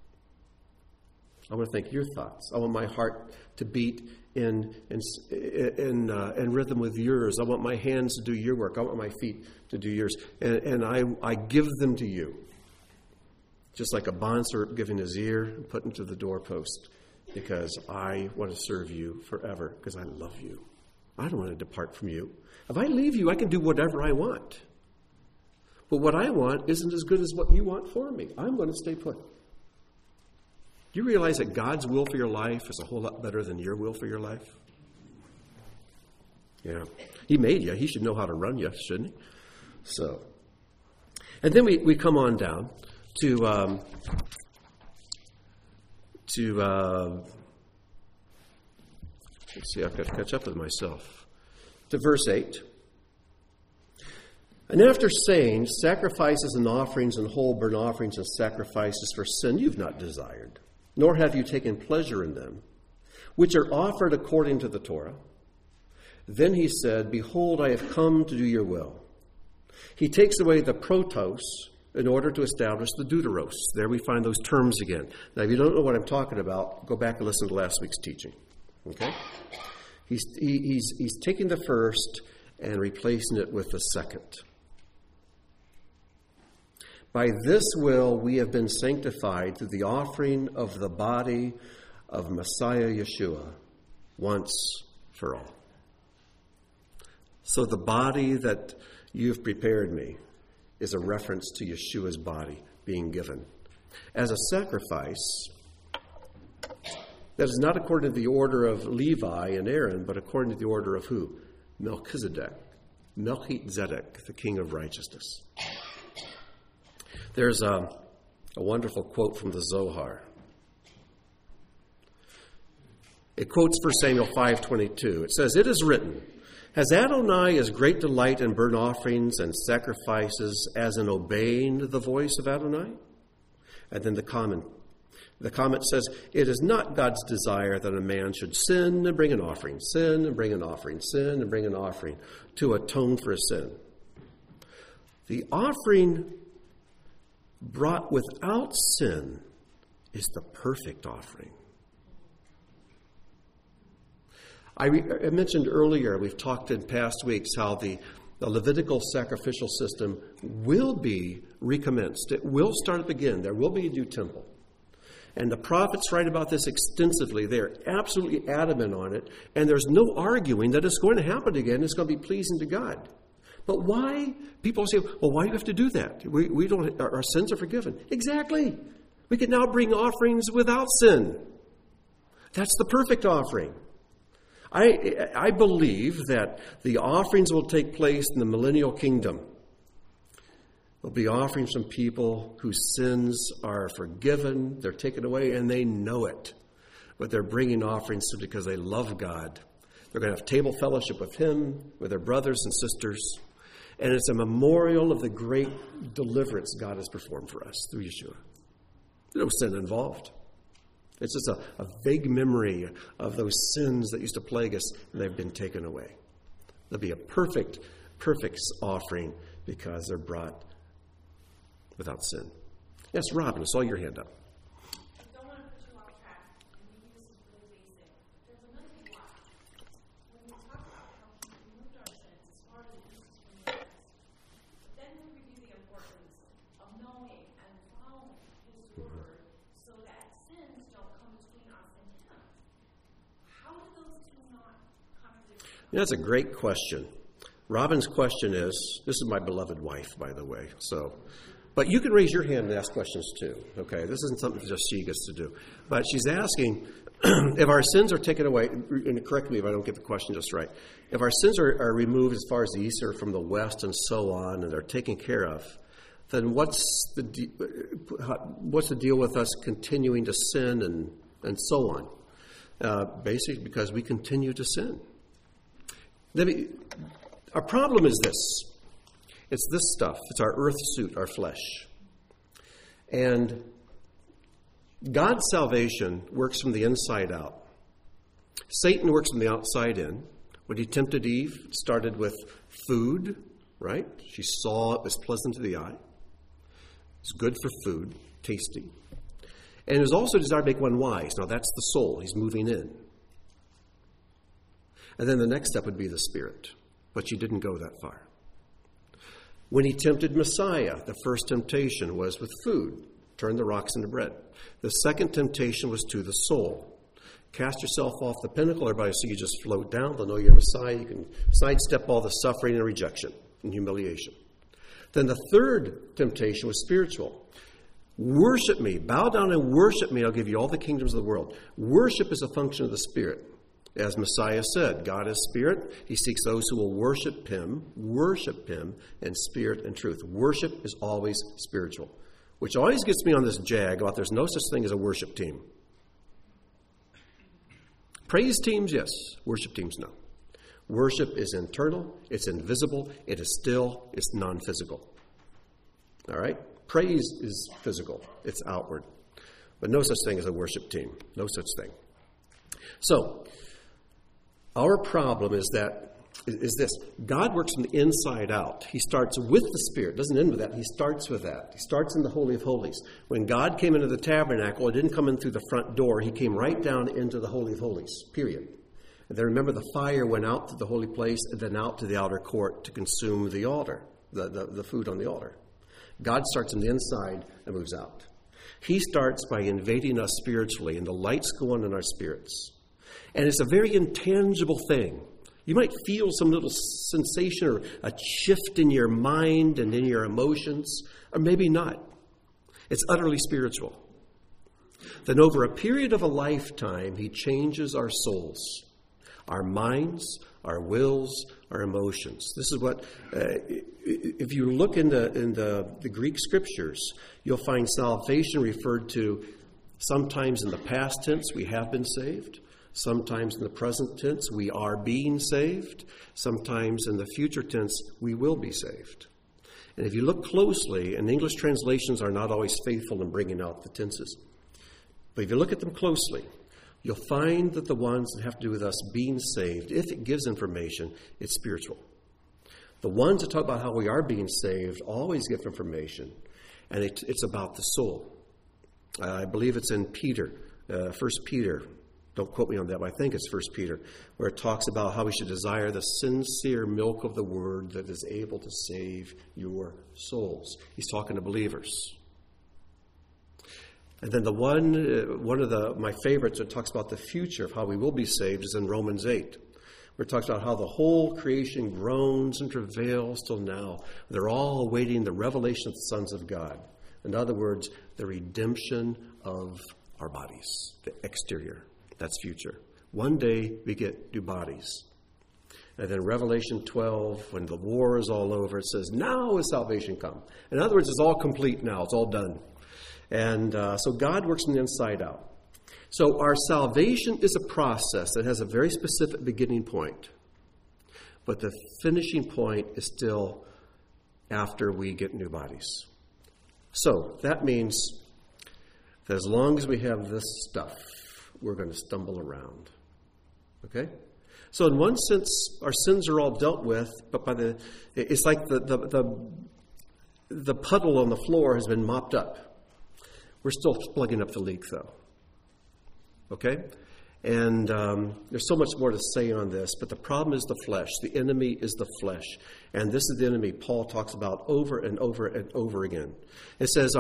I want to think your thoughts. I want my heart to beat in rhythm with yours. I want my hands to do your work. I want my feet to do yours. And I give them to you. Just like a bondservant giving his ear and putting to the doorpost. Because I want to serve you forever. Because I love you. I don't want to depart from you. If I leave you, I can do whatever I want. But what I want isn't as good as what you want for me. I'm going to stay put. Do you realize that God's will for your life is a whole lot better than your will for your life? Yeah. He made you. He should know how to run you, shouldn't he? So, and then we come on down to let's see, I've got to catch up with myself. To verse 8. And after saying, sacrifices and offerings and whole burnt offerings and sacrifices for sin you've not desired, nor have you taken pleasure in them, which are offered according to the Torah. Then he said, behold, I have come to do your will. He takes away the protos in order to establish the deuteros. There we find those terms again. Now, if you don't know what I'm talking about, go back and listen to last week's teaching. Okay? He's taking the first and replacing it with the second. By this will we have been sanctified through the offering of the body of Messiah Yeshua once for all. So the body that you've prepared me is a reference to Yeshua's body being given as a sacrifice that is not according to the order of Levi and Aaron, but according to the order of who? Melchizedek, the king of righteousness. There's a wonderful quote from the Zohar. It quotes 1 Samuel 5:22. It says, "It is written, has Adonai as great delight in burnt offerings and sacrifices as in obeying the voice of Adonai?" And then the comment says, "It is not God's desire that a man should sin and bring an offering, sin and bring an offering, sin and bring an offering to atone for a sin." The offering brought without sin is the perfect offering. I mentioned earlier, we've talked in past weeks, how the Levitical sacrificial system will be recommenced. It will start up again. There will be a new temple. And the prophets write about this extensively. They're absolutely adamant on it. And there's no arguing that it's going to happen again. It's going to be pleasing to God. But why? People say, well, why do you have to do that? We don't. Our sins are forgiven. Exactly. We can now bring offerings without sin. That's the perfect offering. I believe that the offerings will take place in the millennial kingdom. There'll be offerings from people whose sins are forgiven, they're taken away, and they know it. But they're bringing offerings simply because they love God. They're going to have table fellowship with Him, with their brothers and sisters. And it's a memorial of the great deliverance God has performed for us through Yeshua. There's no sin involved. It's just a vague memory of those sins that used to plague us, and they've been taken away. There'll be a perfect offering because they're brought without sin. Yes, Robin, I saw your hand up. I don't want to put you off track, and maybe this is really basic. There's a mental block. When we talk about how He removed our sins as far as the east is from the west, but then we review the importance of knowing and following His word so that sins don't come between us and Him. How do those two not contradict? That's a great question. Robin's question is, this is my beloved wife, by the way, so... But you can raise your hand and ask questions too, okay? This isn't something just she gets to do. But she's asking, if our sins are taken away, and correct me if I don't get the question just right, if our sins are removed as far as the east are from the west and so on, and they're taken care of, then what's the deal with us continuing to sin and so on? Basically because we continue to sin. Our problem is this. It's this stuff. It's our earth suit, our flesh. And God's salvation works from the inside out. Satan works from the outside in. When he tempted Eve, it started with food, right? She saw it was pleasant to the eye. It's good for food, tasty. And it was also desired to make one wise. Now that's the soul. He's moving in. And then the next step would be the spirit. But she didn't go that far. When he tempted Messiah, the first temptation was with food. Turn the rocks into bread. The second temptation was to the soul. Cast yourself off the pinnacle. Everybody see you just float down. They'll know you're Messiah. You can sidestep all the suffering and rejection and humiliation. Then the third temptation was spiritual. Worship me. Bow down and worship me. I'll give you all the kingdoms of the world. Worship is a function of the Spirit. As Messiah said, God is spirit. He seeks those who will worship him in spirit and truth. Worship is always spiritual, which always gets me on this jag about there's no such thing as a worship team. Praise teams, yes. Worship teams, no. Worship is internal, it's invisible, it's non-physical. All right? Praise is physical, it's outward. But no such thing as a worship team. No such thing. So, our problem is this. God works from the inside out. He starts with the Spirit. Doesn't end with that. He starts with that. He starts in the Holy of Holies. When God came into the tabernacle, it didn't come in through the front door. He came right down into the Holy of Holies, period. And then remember, the fire went out to the holy place and then out to the outer court to consume the altar, the food on the altar. God starts on the inside and moves out. He starts by invading us spiritually, and the lights go on in our spirits. And it's a very intangible thing. You might feel some little sensation or a shift in your mind and in your emotions, or maybe not. It's utterly spiritual. Then over a period of a lifetime, he changes our souls, our minds, our wills, our emotions. This is what, if you look in the Greek scriptures, you'll find salvation referred to sometimes in the past tense, we have been saved. Sometimes in the present tense, we are being saved. Sometimes in the future tense, we will be saved. And if you look closely, and English translations are not always faithful in bringing out the tenses, but if you look at them closely, you'll find that the ones that have to do with us being saved, if it gives information, it's spiritual. The ones that talk about how we are being saved always give information, and it's about the soul. I believe it's in Peter, 1 Peter. Don't quote me on that, but I think it's 1 Peter, where it talks about how we should desire the sincere milk of the word that is able to save your souls. He's talking to believers. And then the one of my favorites that talks about the future of how we will be saved is in Romans 8, where it talks about how the whole creation groans and travails till now. They're all awaiting the revelation of the sons of God. In other words, the redemption of our bodies, the exterior. That's future. One day we get new bodies. And then Revelation 12, when the war is all over, it says, now is salvation come. In other words, it's all complete now. It's all done. And so God works from the inside out. So our salvation is a process that has a very specific beginning point. But the finishing point is still after we get new bodies. So that means that as long as we have this stuff, we're going to stumble around. Okay? So in one sense, our sins are all dealt with, but it's like the puddle on the floor has been mopped up. We're still plugging up the leak, though. Okay? And there's so much more to say on this, but the problem is the flesh. The enemy is the flesh. And this is the enemy Paul talks about over and over and over again. It says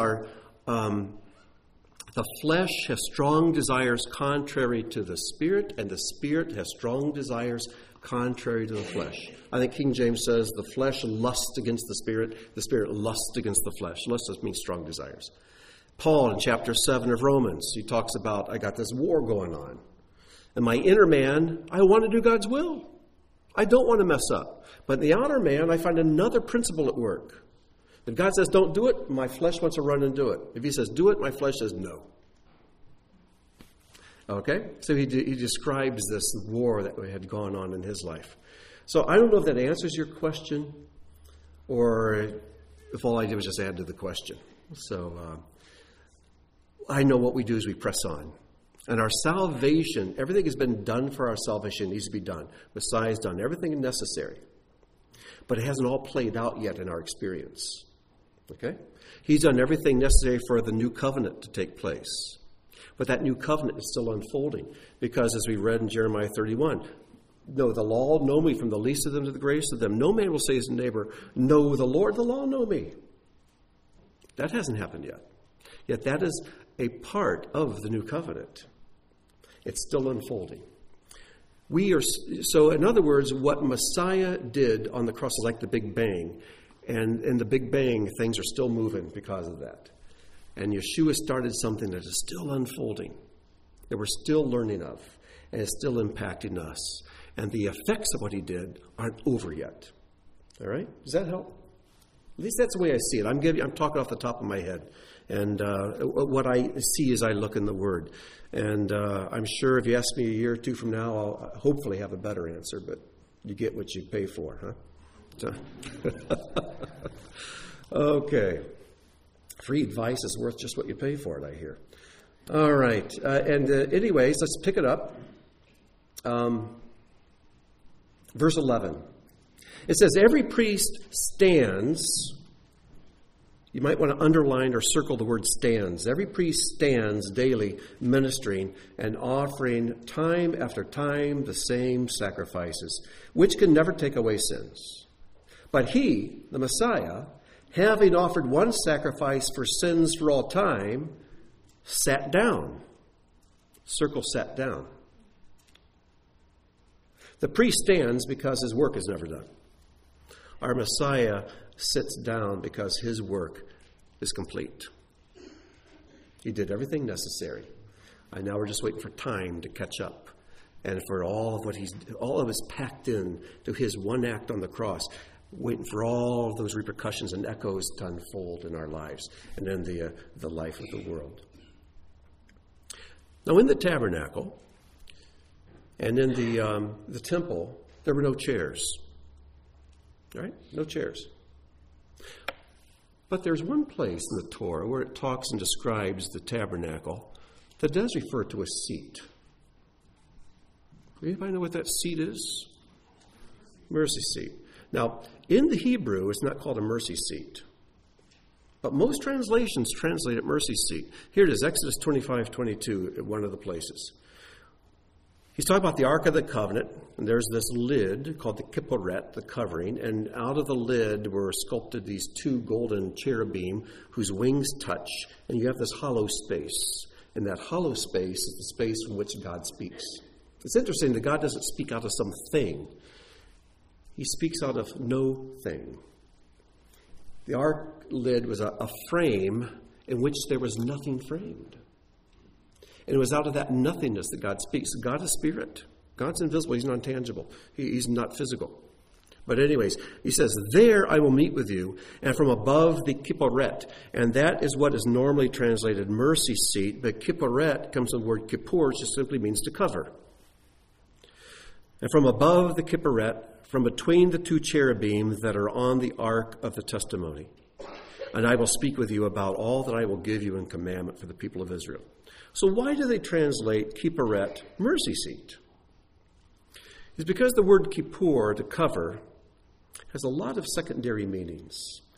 the flesh has strong desires contrary to the spirit, and the spirit has strong desires contrary to the flesh. I think King James says the flesh lusts against the spirit lusts against the flesh. Lust just means strong desires. Paul in chapter 7 of Romans, he talks about, I got this war going on. And my inner man, I want to do God's will. I don't want to mess up. But in the outer man, I find another principle at work. If God says don't do it, my flesh wants to run and do it. If he says do it, my flesh says no. Okay? So he describes this war that had gone on in his life. So I don't know if that answers your question or if all I did was just add to the question. So I know what we do is we press on. And our salvation, everything has been done for our salvation. It needs to be done. Messiah's done everything necessary. But it hasn't all played out yet in our experience. Okay? He's done everything necessary for the new covenant to take place. But that new covenant is still unfolding. Because as we read in Jeremiah 31, no, the law know me from the least of them to the greatest of them. No man will say to his neighbor, know the Lord, the law know me. That hasn't happened yet. Yet that is a part of the new covenant. It's still unfolding. So in other words, what Messiah did on the cross is like the Big Bang. And in the Big Bang, things are still moving because of that. And Yeshua started something that is still unfolding, that we're still learning of. and it's still impacting us. And the effects of what he did aren't over yet. All right? Does that help? At least that's the way I see it. I'm talking off the top of my head. And what I see as I look in the Word. And I'm sure if you ask me a year or two from now, I'll hopefully have a better answer. But you get what you pay for, huh? So. Okay. Free advice is worth just what you pay for it, I hear. All right. Anyways, let's pick it up. Verse 11. It says, every priest stands. You might want to underline or circle the word stands. Every priest stands daily ministering and offering time after time the same sacrifices, which can never take away sins. But he, the Messiah, having offered one sacrifice for sins for all time, sat down. Circle sat down. The priest stands because his work is never done. Our Messiah sits down because his work is complete. He did everything necessary. And now we're just waiting for time to catch up. And for all of it's packed in to his one act on the cross, waiting for all of those repercussions and echoes to unfold in our lives and in the life of the world. Now in the tabernacle and in the temple, there were no chairs. All right? No chairs. But there's one place in the Torah where it talks and describes the tabernacle that does refer to a seat. Anybody know what that seat is? Mercy seat. Now, in the Hebrew, it's not called a mercy seat. But most translations translate it mercy seat. Here it is, Exodus 25:22, at one of the places. He's talking about the Ark of the Covenant, and there's this lid called the kipporet, the covering, and out of the lid were sculpted these two golden cherubim whose wings touch, and you have this hollow space. And that hollow space is the space from which God speaks. It's interesting that God doesn't speak out of some thing. He speaks out of no thing. The ark lid was a frame in which there was nothing framed. And it was out of that nothingness that God speaks. God is spirit. God's invisible. He's not tangible. He's not physical. But anyways, he says, there I will meet with you, and from above the kipporet. And that is what is normally translated mercy seat. But kipporet comes from the word kippur, which just simply means to cover. And from above the kipporet, from between the two cherubim that are on the ark of the testimony. And I will speak with you about all that I will give you in commandment for the people of Israel. So why do they translate kipporet mercy seat? It's because the word kippur, to cover, has a lot of secondary meanings.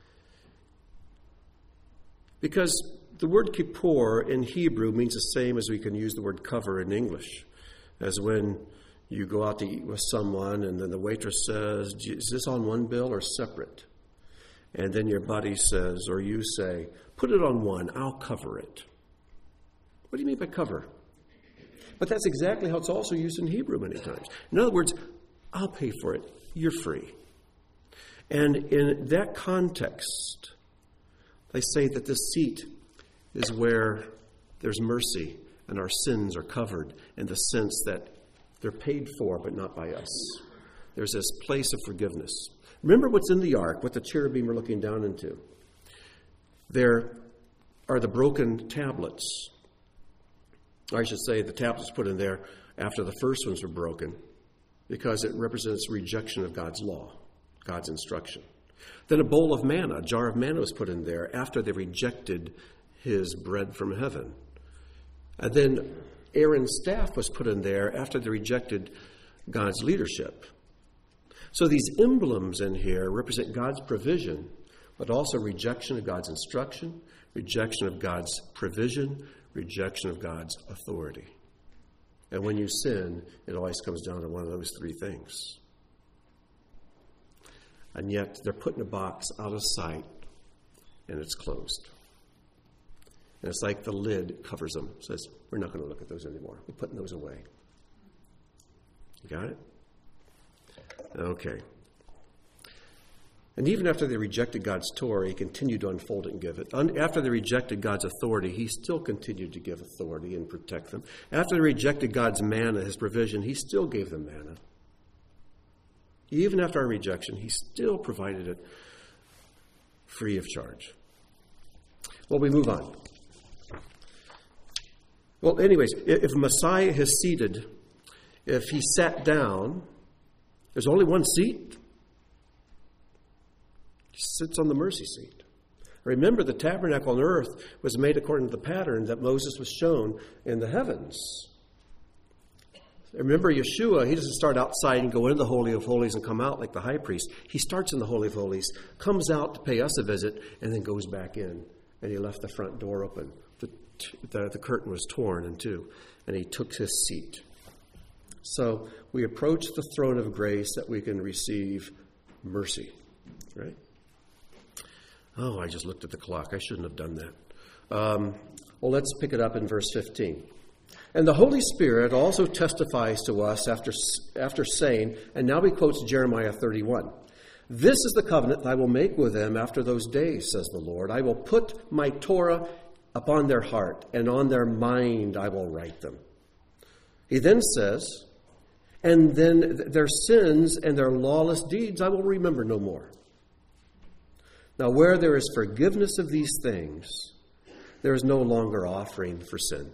Because the word kippur in Hebrew means the same as we can use the word cover in English. As when you go out to eat with someone and then the waitress says, is this on one bill or separate? And then your buddy says, or you say, put it on one, I'll cover it. What do you mean by cover? But that's exactly how it's also used in Hebrew many times. In other words, I'll pay for it. You're free. And in that context, they say that this seat is where there's mercy and our sins are covered in the sense that they're paid for, but not by us. There's this place of forgiveness. Remember what's in the ark, what the cherubim are looking down into. There are the broken tablets. I should say the tablets put in there after the first ones were broken because it represents rejection of God's law, God's instruction. Then a bowl of manna, a jar of manna was put in there after they rejected his bread from heaven. And then Aaron's staff was put in there after they rejected God's leadership. So these emblems in here represent God's provision, but also rejection of God's instruction, rejection of God's provision, rejection of God's authority. And when you sin, it always comes down to one of those three things. And yet they're put in a box out of sight, and it's closed. And it's like the lid covers them. It says, we're not going to look at those anymore. We're putting those away. You got it? Okay. And even after they rejected God's Torah, he continued to unfold it and give it. After they rejected God's authority, he still continued to give authority and protect them. After they rejected God's manna, his provision, he still gave them manna. Even after our rejection, he still provided it free of charge. Well, we move on. Well, anyways, if Messiah is seated, if he sat down, there's only one seat. He sits on the mercy seat. Remember, the tabernacle on earth was made according to the pattern that Moses was shown in the heavens. Remember, Yeshua, he doesn't start outside and go into the Holy of Holies and come out like the high priest. He starts in the Holy of Holies, comes out to pay us a visit, and then goes back in. And he left the front door open. The curtain was torn in two, and he took his seat. So we approach the throne of grace that we can receive mercy, right? Oh, I just looked at the clock. I shouldn't have done that. Well, let's pick it up in verse 15. And the Holy Spirit also testifies to us after saying, and now he quotes Jeremiah 31, "This is the covenant that I will make with them after those days, says the Lord. I will put my Torah upon their heart, and on their mind I will write them." He then says, "And then their sins and their lawless deeds I will remember no more." Now, where there is forgiveness of these things, there is no longer offering for sin.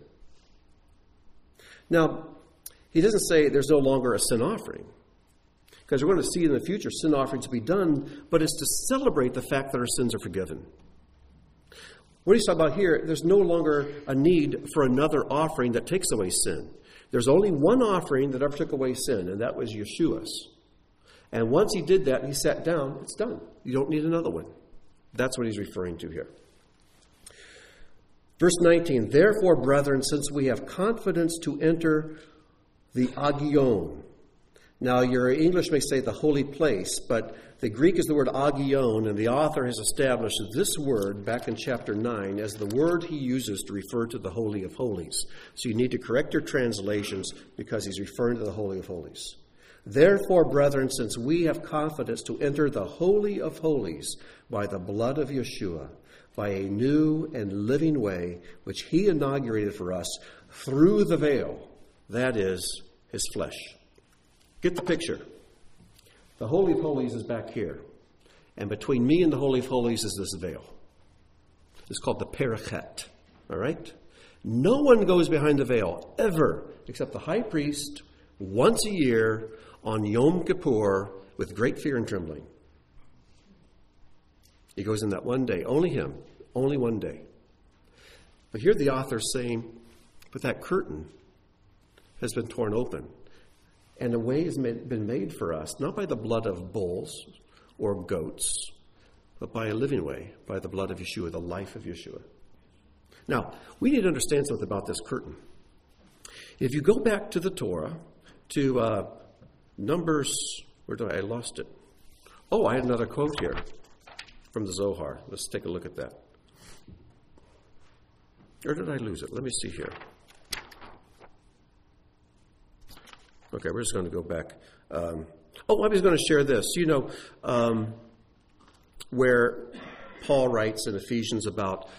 Now, he doesn't say there's no longer a sin offering, because we're going to see in the future sin offerings to be done, but it's to celebrate the fact that our sins are forgiven. What he's talking about here, there's no longer a need for another offering that takes away sin. There's only one offering that ever took away sin, and that was Yeshua's. And once he did that and he sat down, it's done. You don't need another one. That's what he's referring to here. Verse 19, "Therefore, brethren, since we have confidence to enter the agion." Now, your English may say the holy place, but the Greek is the word agion, and the author has established this word back in chapter 9 as the word he uses to refer to the Holy of Holies. So you need to correct your translations because he's referring to the Holy of Holies. "Therefore, brethren, since we have confidence to enter the Holy of Holies by the blood of Yeshua, by a new and living way, which he inaugurated for us through the veil, that is, his flesh." Get the picture. The Holy of Holies is back here. And between me and the Holy of Holies is this veil. It's called the Perichet. All right? No one goes behind the veil, ever, except the high priest, once a year, on Yom Kippur, with great fear and trembling. He goes in that one day. Only him. Only one day. But here the author is saying, but that curtain has been torn open. And a way has been made for us, not by the blood of bulls or goats, but by a living way, by the blood of Yeshua, the life of Yeshua. Now, we need to understand something about this curtain. If you go back to the Torah, to Numbers, I lost it. Oh, I had another quote here from the Zohar. Let's take a look at that. Or did I lose it? Let me see here. Okay, we're just going to go back. I was going to share this. You know, where Paul writes in Ephesians about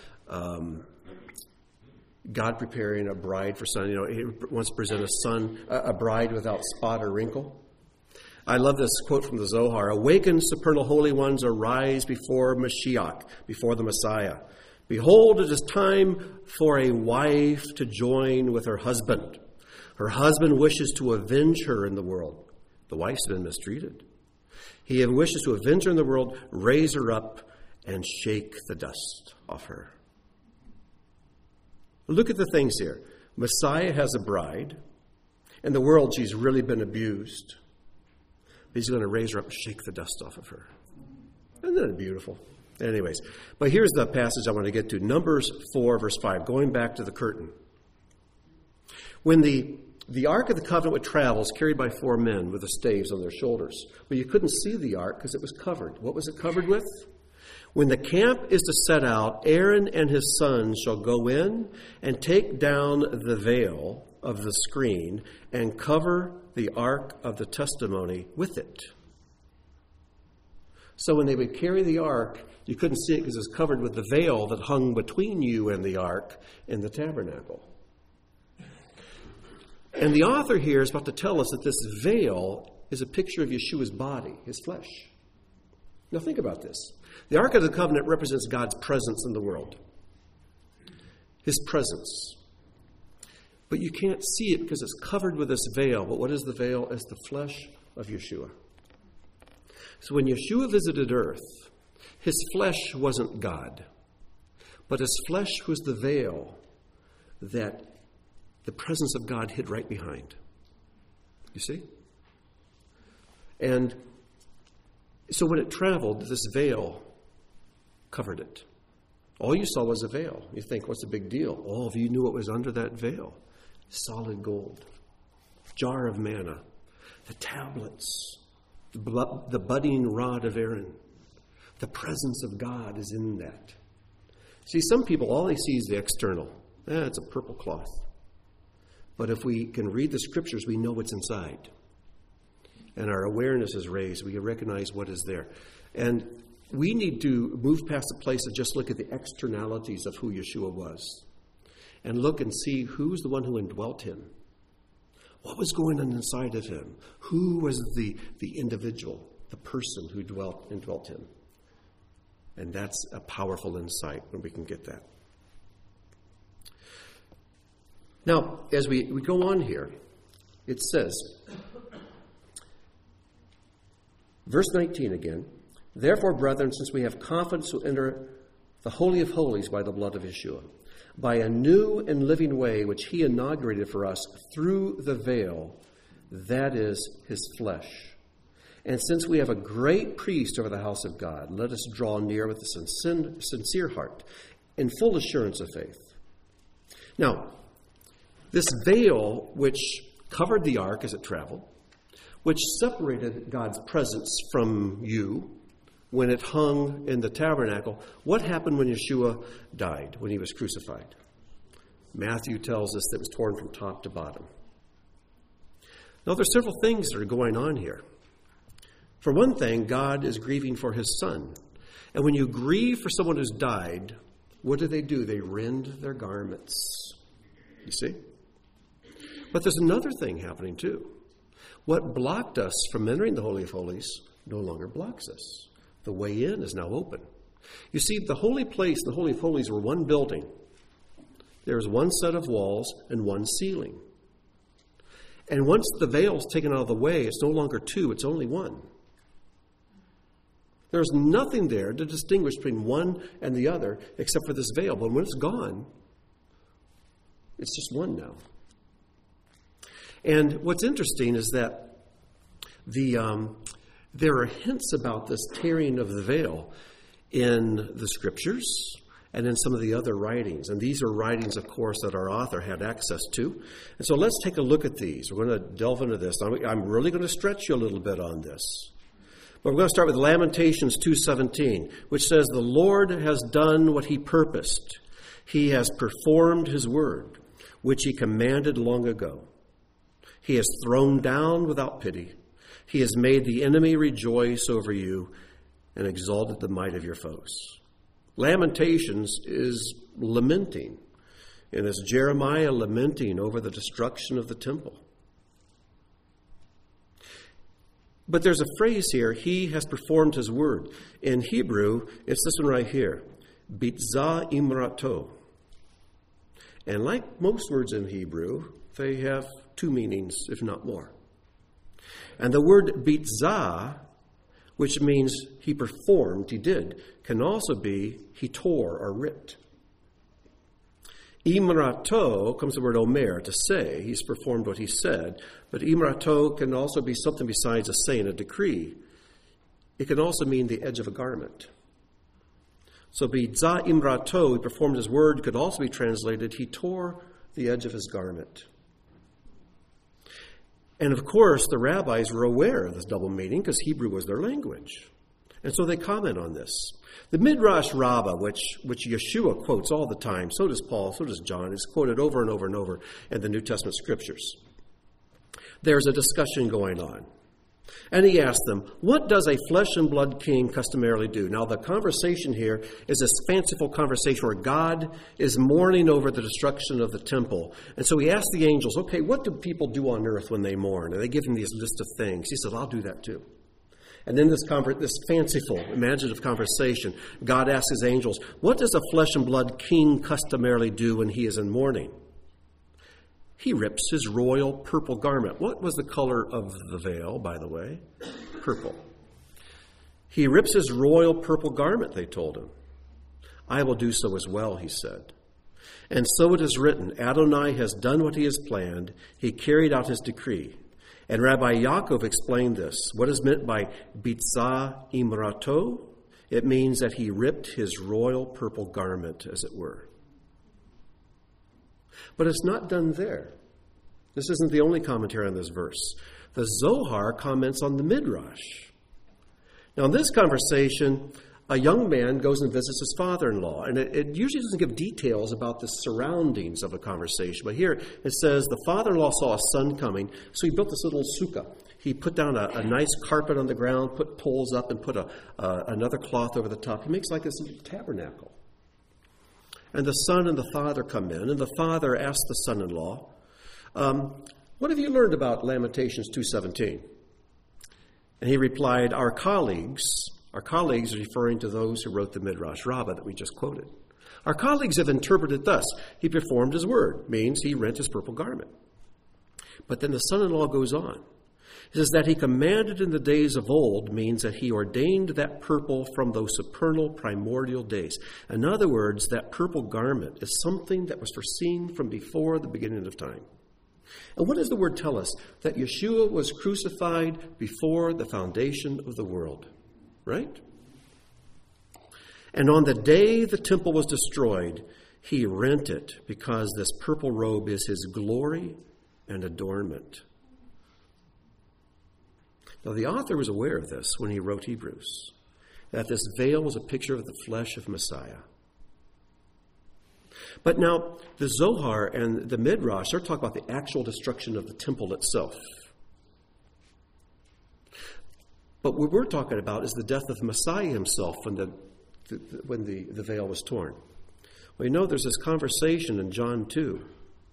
God preparing a bride for son. You know, he wants to present a bride without spot or wrinkle. I love this quote from the Zohar. "Awaken, supernal holy ones, arise before Mashiach, before the Messiah. Behold, it is time for a wife to join with her husband. Her husband wishes to avenge her in the world." The wife's been mistreated. "He wishes to avenge her in the world, raise her up, and shake the dust off her." Look at the things here. Messiah has a bride. In the world, she's really been abused. He's going to raise her up and shake the dust off of her. Isn't that beautiful? Anyways, but here's the passage I want to get to. Numbers 4, verse 5, going back to the curtain. When the Ark of the Covenant would travel, is carried by 4 men with the staves on their shoulders. But you couldn't see the Ark because it was covered. What was it covered with? "When the camp is to set out, Aaron and his sons shall go in and take down the veil of the screen and cover the Ark of the Testimony with it." So when they would carry the ark, you couldn't see it because it was covered with the veil that hung between you and the ark in the tabernacle. And the author here is about to tell us that this veil is a picture of Yeshua's body, his flesh. Now think about this. The Ark of the Covenant represents God's presence in the world. His presence. But you can't see it because it's covered with this veil. But what is the veil? It's the flesh of Yeshua. So when Yeshua visited earth, his flesh wasn't God. But his flesh was the veil that the presence of God hid right behind. You see? And so when it traveled, this veil covered it. All you saw was a veil. You think, what's the big deal? Oh, if you knew what was under that veil. Solid gold. Jar of manna. The tablets. The budding rod of Aaron. The presence of God is in that. See, some people, all they see is the external. It's a purple cloth. But if we can read the scriptures, we know what's inside. And our awareness is raised. We can recognize what is there. And we need to move past the place of just look at the externalities of who Yeshua was. And look and see who's the one who indwelt him. What was going on inside of him? Who was the individual, the person who indwelt him? And that's a powerful insight when we can get that. Now, as we go on here, it says, verse 19 again, therefore, brethren, since we have confidence to enter the Holy of Holies by the blood of Yeshua, by a new and living way which he inaugurated for us through the veil, that is his flesh. And since we have a great priest over the house of God, let us draw near with a sincere heart, in full assurance of faith. Now, this veil which covered the ark as it traveled, which separated God's presence from you when it hung in the tabernacle, what happened when Yeshua died, when he was crucified? Matthew tells us that it was torn from top to bottom. Now, there's several things that are going on here. For one thing, God is grieving for his son. And when you grieve for someone who's died, what do? They rend their garments. You see? But there's another thing happening too. What blocked us from entering the Holy of Holies no longer blocks us. The way in is now open. You see, the holy place, the Holy of Holies, were one building. There's one set of walls and one ceiling. And once the veil is taken out of the way, it's no longer two, it's only one. There's nothing there to distinguish between one and the other except for this veil. But when it's gone, it's just one now. And what's interesting is that there are hints about this tearing of the veil in the scriptures and in some of the other writings. And these are writings, of course, that our author had access to. And so let's take a look at these. We're going to delve into this. I'm really going to stretch you a little bit on this. But we're going to start with Lamentations 2:17, which says, the Lord has done what he purposed. He has performed his word, which he commanded long ago. He has thrown down without pity. He has made the enemy rejoice over you and exalted the might of your foes. Lamentations is lamenting, and it's Jeremiah lamenting over the destruction of the temple. But there's a phrase here, he has performed his word. In Hebrew, it's this one right here, bitzah imrato. And like most words in Hebrew, they have two meanings, if not more. And the word bitzah, which means he performed, he did, can also be he tore or ripped. Imrato comes the word omer, to say. He's performed what he said. But imrato can also be something besides a saying, a decree. It can also mean the edge of a garment. So bitzah imrato, he performed his word, could also be translated, he tore the edge of his garment. And of course, the rabbis were aware of this double meaning because Hebrew was their language. And so they comment on this. The Midrash Rabbah, which Yeshua quotes all the time, so does Paul, so does John, is quoted over and over and over in the New Testament scriptures. There's a discussion going on. And he asked them, what does a flesh and blood king customarily do? Now, the conversation here is this fanciful conversation where God is mourning over the destruction of the temple. And so he asked the angels, okay, what do people do on earth when they mourn? And they give him this list of things. He says, I'll do that too. And in this fanciful, imaginative conversation, God asks his angels, what does a flesh and blood king customarily do when he is in mourning? He rips his royal purple garment. What was the color of the veil, by the way? Purple. He rips his royal purple garment, they told him. I will do so as well, he said. And so it is written, Adonai has done what he has planned. He carried out his decree. And Rabbi Yaakov explained this. What is meant by bitza imrato? It means that he ripped his royal purple garment, as it were. But it's not done there. This isn't the only commentary on this verse. The Zohar comments on the Midrash. Now, in this conversation, a young man goes and visits his father-in-law, and it usually doesn't give details about the surroundings of a conversation. But here it says the father-in-law saw a son coming, so he built this little sukkah. He put down a nice carpet on the ground, put poles up, and put another cloth over the top. He makes like this little tabernacle. And the son and the father come in, and the father asks the son-in-law, what have you learned about Lamentations 2:17? And he replied, our colleagues referring to those who wrote the Midrash Rabbah that we just quoted. Our colleagues have interpreted thus. He performed his word, means he rent his purple garment. But then the son-in-law goes on. He says that he commanded in the days of old means that he ordained that purple from those supernal primordial days. In other words, that purple garment is something that was foreseen from before the beginning of time. And what does the word tell us? That Yeshua was crucified before the foundation of the world, right? And on the day the temple was destroyed, he rent it because this purple robe is his glory and adornment. Now, the author was aware of this when he wrote Hebrews, that this veil was a picture of the flesh of Messiah. But now, the Zohar and the Midrash, they're talking about the actual destruction of the temple itself. But what we're talking about is the death of Messiah himself when the veil was torn. Well, you know, there's this conversation in John 2,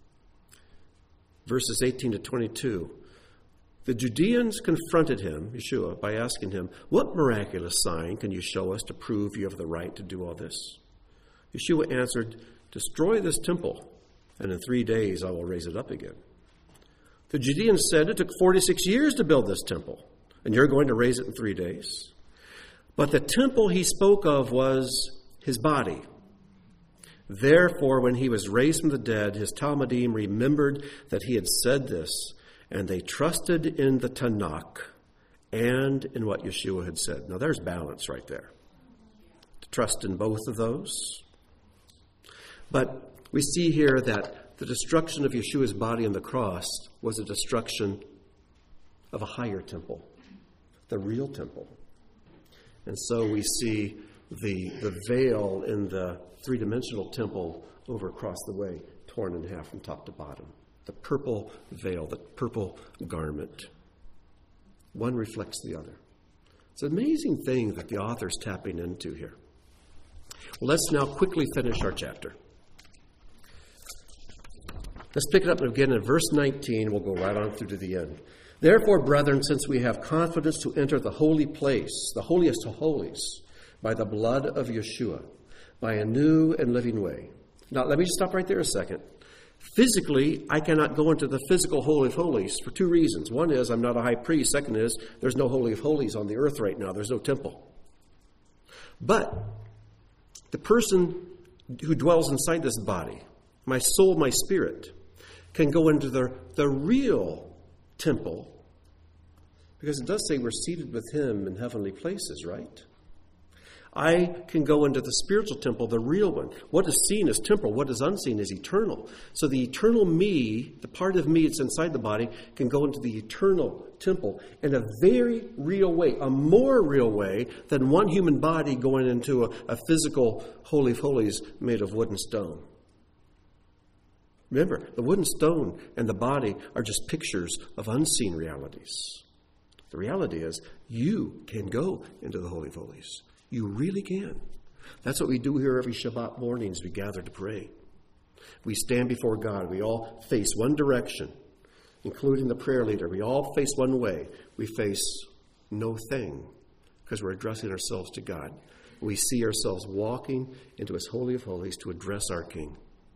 verses 18 to 22. The Judeans confronted him, Yeshua, by asking him, what miraculous sign can you show us to prove you have the right to do all this? Yeshua answered, destroy this temple, and in 3 days I will raise it up again. The Judeans said, it took 46 years to build this temple, and you're going to raise it in 3 days. But the temple he spoke of was his body. Therefore, when he was raised from the dead, his Talmudim remembered that he had said this, and they trusted in the Tanakh and in what Yeshua had said. Now, there's balance right there. To trust in both of those. But we see here that the destruction of Yeshua's body on the cross was a destruction of a higher temple, the real temple. And so we see the veil in the three-dimensional temple over across the way, torn in half from top to bottom. The purple veil, the purple garment. One reflects the other. It's an amazing thing that the author's tapping into here. Well, let's now quickly finish our chapter. Let's pick it up again in verse 19. We'll go right on through to the end. Therefore, brethren, since we have confidence to enter the holy place, the holiest of holies, by the blood of Yeshua, by a new and living way. Now, let me just stop right there a second. Physically, I cannot go into the physical Holy of Holies for two reasons. One is I'm not a high priest. Second is there's no Holy of Holies on the earth right now. There's no temple. But the person who dwells inside this body, my soul, my spirit, can go into the real temple, because it does say we're seated with him in heavenly places, right? I can go into the spiritual temple, the real one. What is seen is temporal. What is unseen is eternal. So the eternal me, the part of me that's inside the body, can go into the eternal temple in a very real way, a more real way than one human body going into a physical Holy of Holies made of wood and stone. Remember, the wood and stone and the body are just pictures of unseen realities. The reality is, you can go into the Holy of Holies. You really can. That's what we do here every Shabbat morning as we gather to pray. We stand before God. We all face one direction, including the prayer leader. We all face one way. We face no thing because we're addressing ourselves to God. We see ourselves walking into his Holy of Holies to address our King.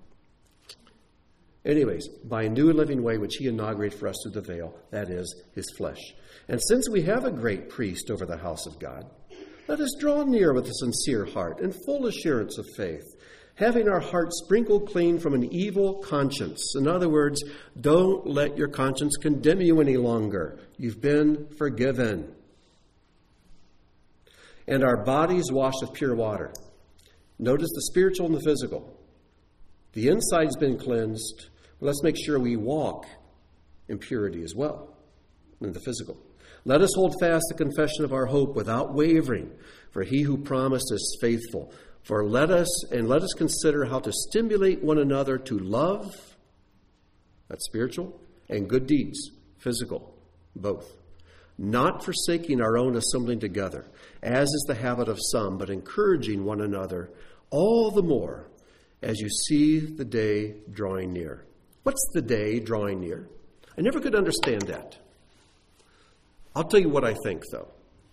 Anyways, by a new and living way which he inaugurated for us through the veil, that is, his flesh. And since we have a great priest over the house of God, let us draw near with a sincere heart and full assurance of faith, having our hearts sprinkled clean from an evil conscience. In other words, don't let your conscience condemn you any longer. You've been forgiven. And our bodies washed with pure water. Notice the spiritual and the physical. The inside's been cleansed. But let's make sure we walk in purity as well in the physical. Let us hold fast the confession of our hope without wavering, for he who promised is faithful. For let us consider how to stimulate one another to love, that's spiritual, and good deeds, physical, both. Not forsaking our own assembling together, as is the habit of some, but encouraging one another all the more as you see the day drawing near. What's the day drawing near? I never could understand that. I'll tell you what I think, though.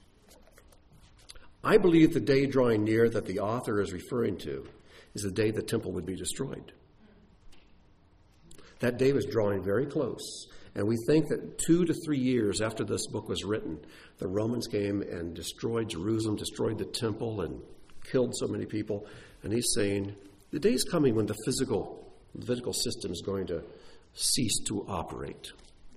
I believe the day drawing near that the author is referring to is the day the temple would be destroyed. That day was drawing very close. And we think that 2 to 3 years after this book was written, the Romans came and destroyed Jerusalem, destroyed the temple, and killed so many people. And he's saying, the day's coming when the physical system is going to cease to operate.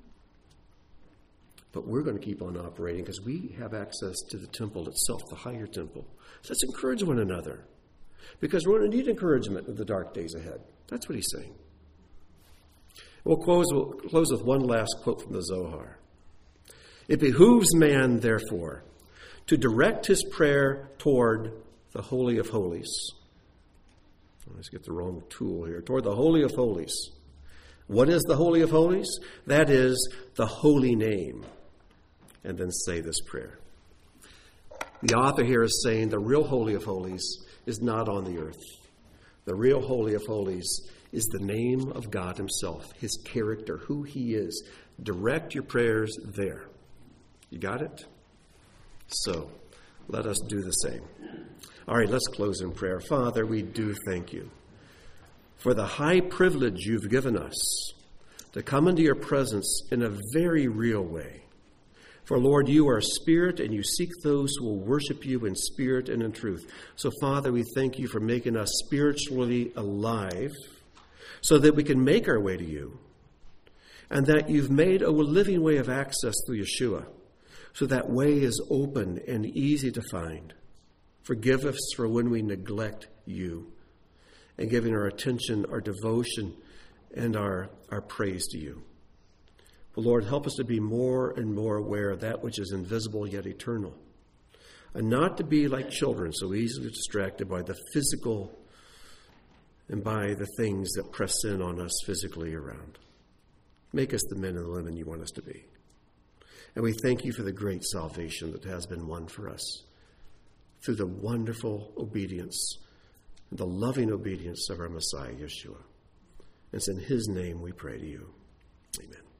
But we're going to keep on operating because we have access to the temple itself, the higher temple. So let's encourage one another because we're going to need encouragement in the dark days ahead. That's what he's saying. We'll close with one last quote from the Zohar. It behooves man, therefore, to direct his prayer toward the Holy of Holies. Let's get the wrong tool here. Toward the Holy of Holies. What is the Holy of Holies? That is the holy name. And then say this prayer. The author here is saying the real Holy of Holies is not on the earth. The real Holy of Holies is the name of God himself, his character, who he is. Direct your prayers there. You got it? So, let us do the same. All right, let's close in prayer. Father, we do thank you for the high privilege you've given us to come into your presence in a very real way. For, Lord, you are spirit, and you seek those who will worship you in spirit and in truth. So, Father, we thank you for making us spiritually alive so that we can make our way to you, and that you've made a living way of access through Yeshua, so that way is open and easy to find. Forgive us for when we neglect you and giving our attention, our devotion, and our praise to you. But Lord, help us to be more and more aware of that which is invisible yet eternal, and not to be like children so easily distracted by the physical and by the things that press in on us physically around. Make us the men and the women you want us to be. And we thank you for the great salvation that has been won for us through the wonderful obedience and the loving obedience of our Messiah, Yeshua. It's in his name we pray to you. Amen.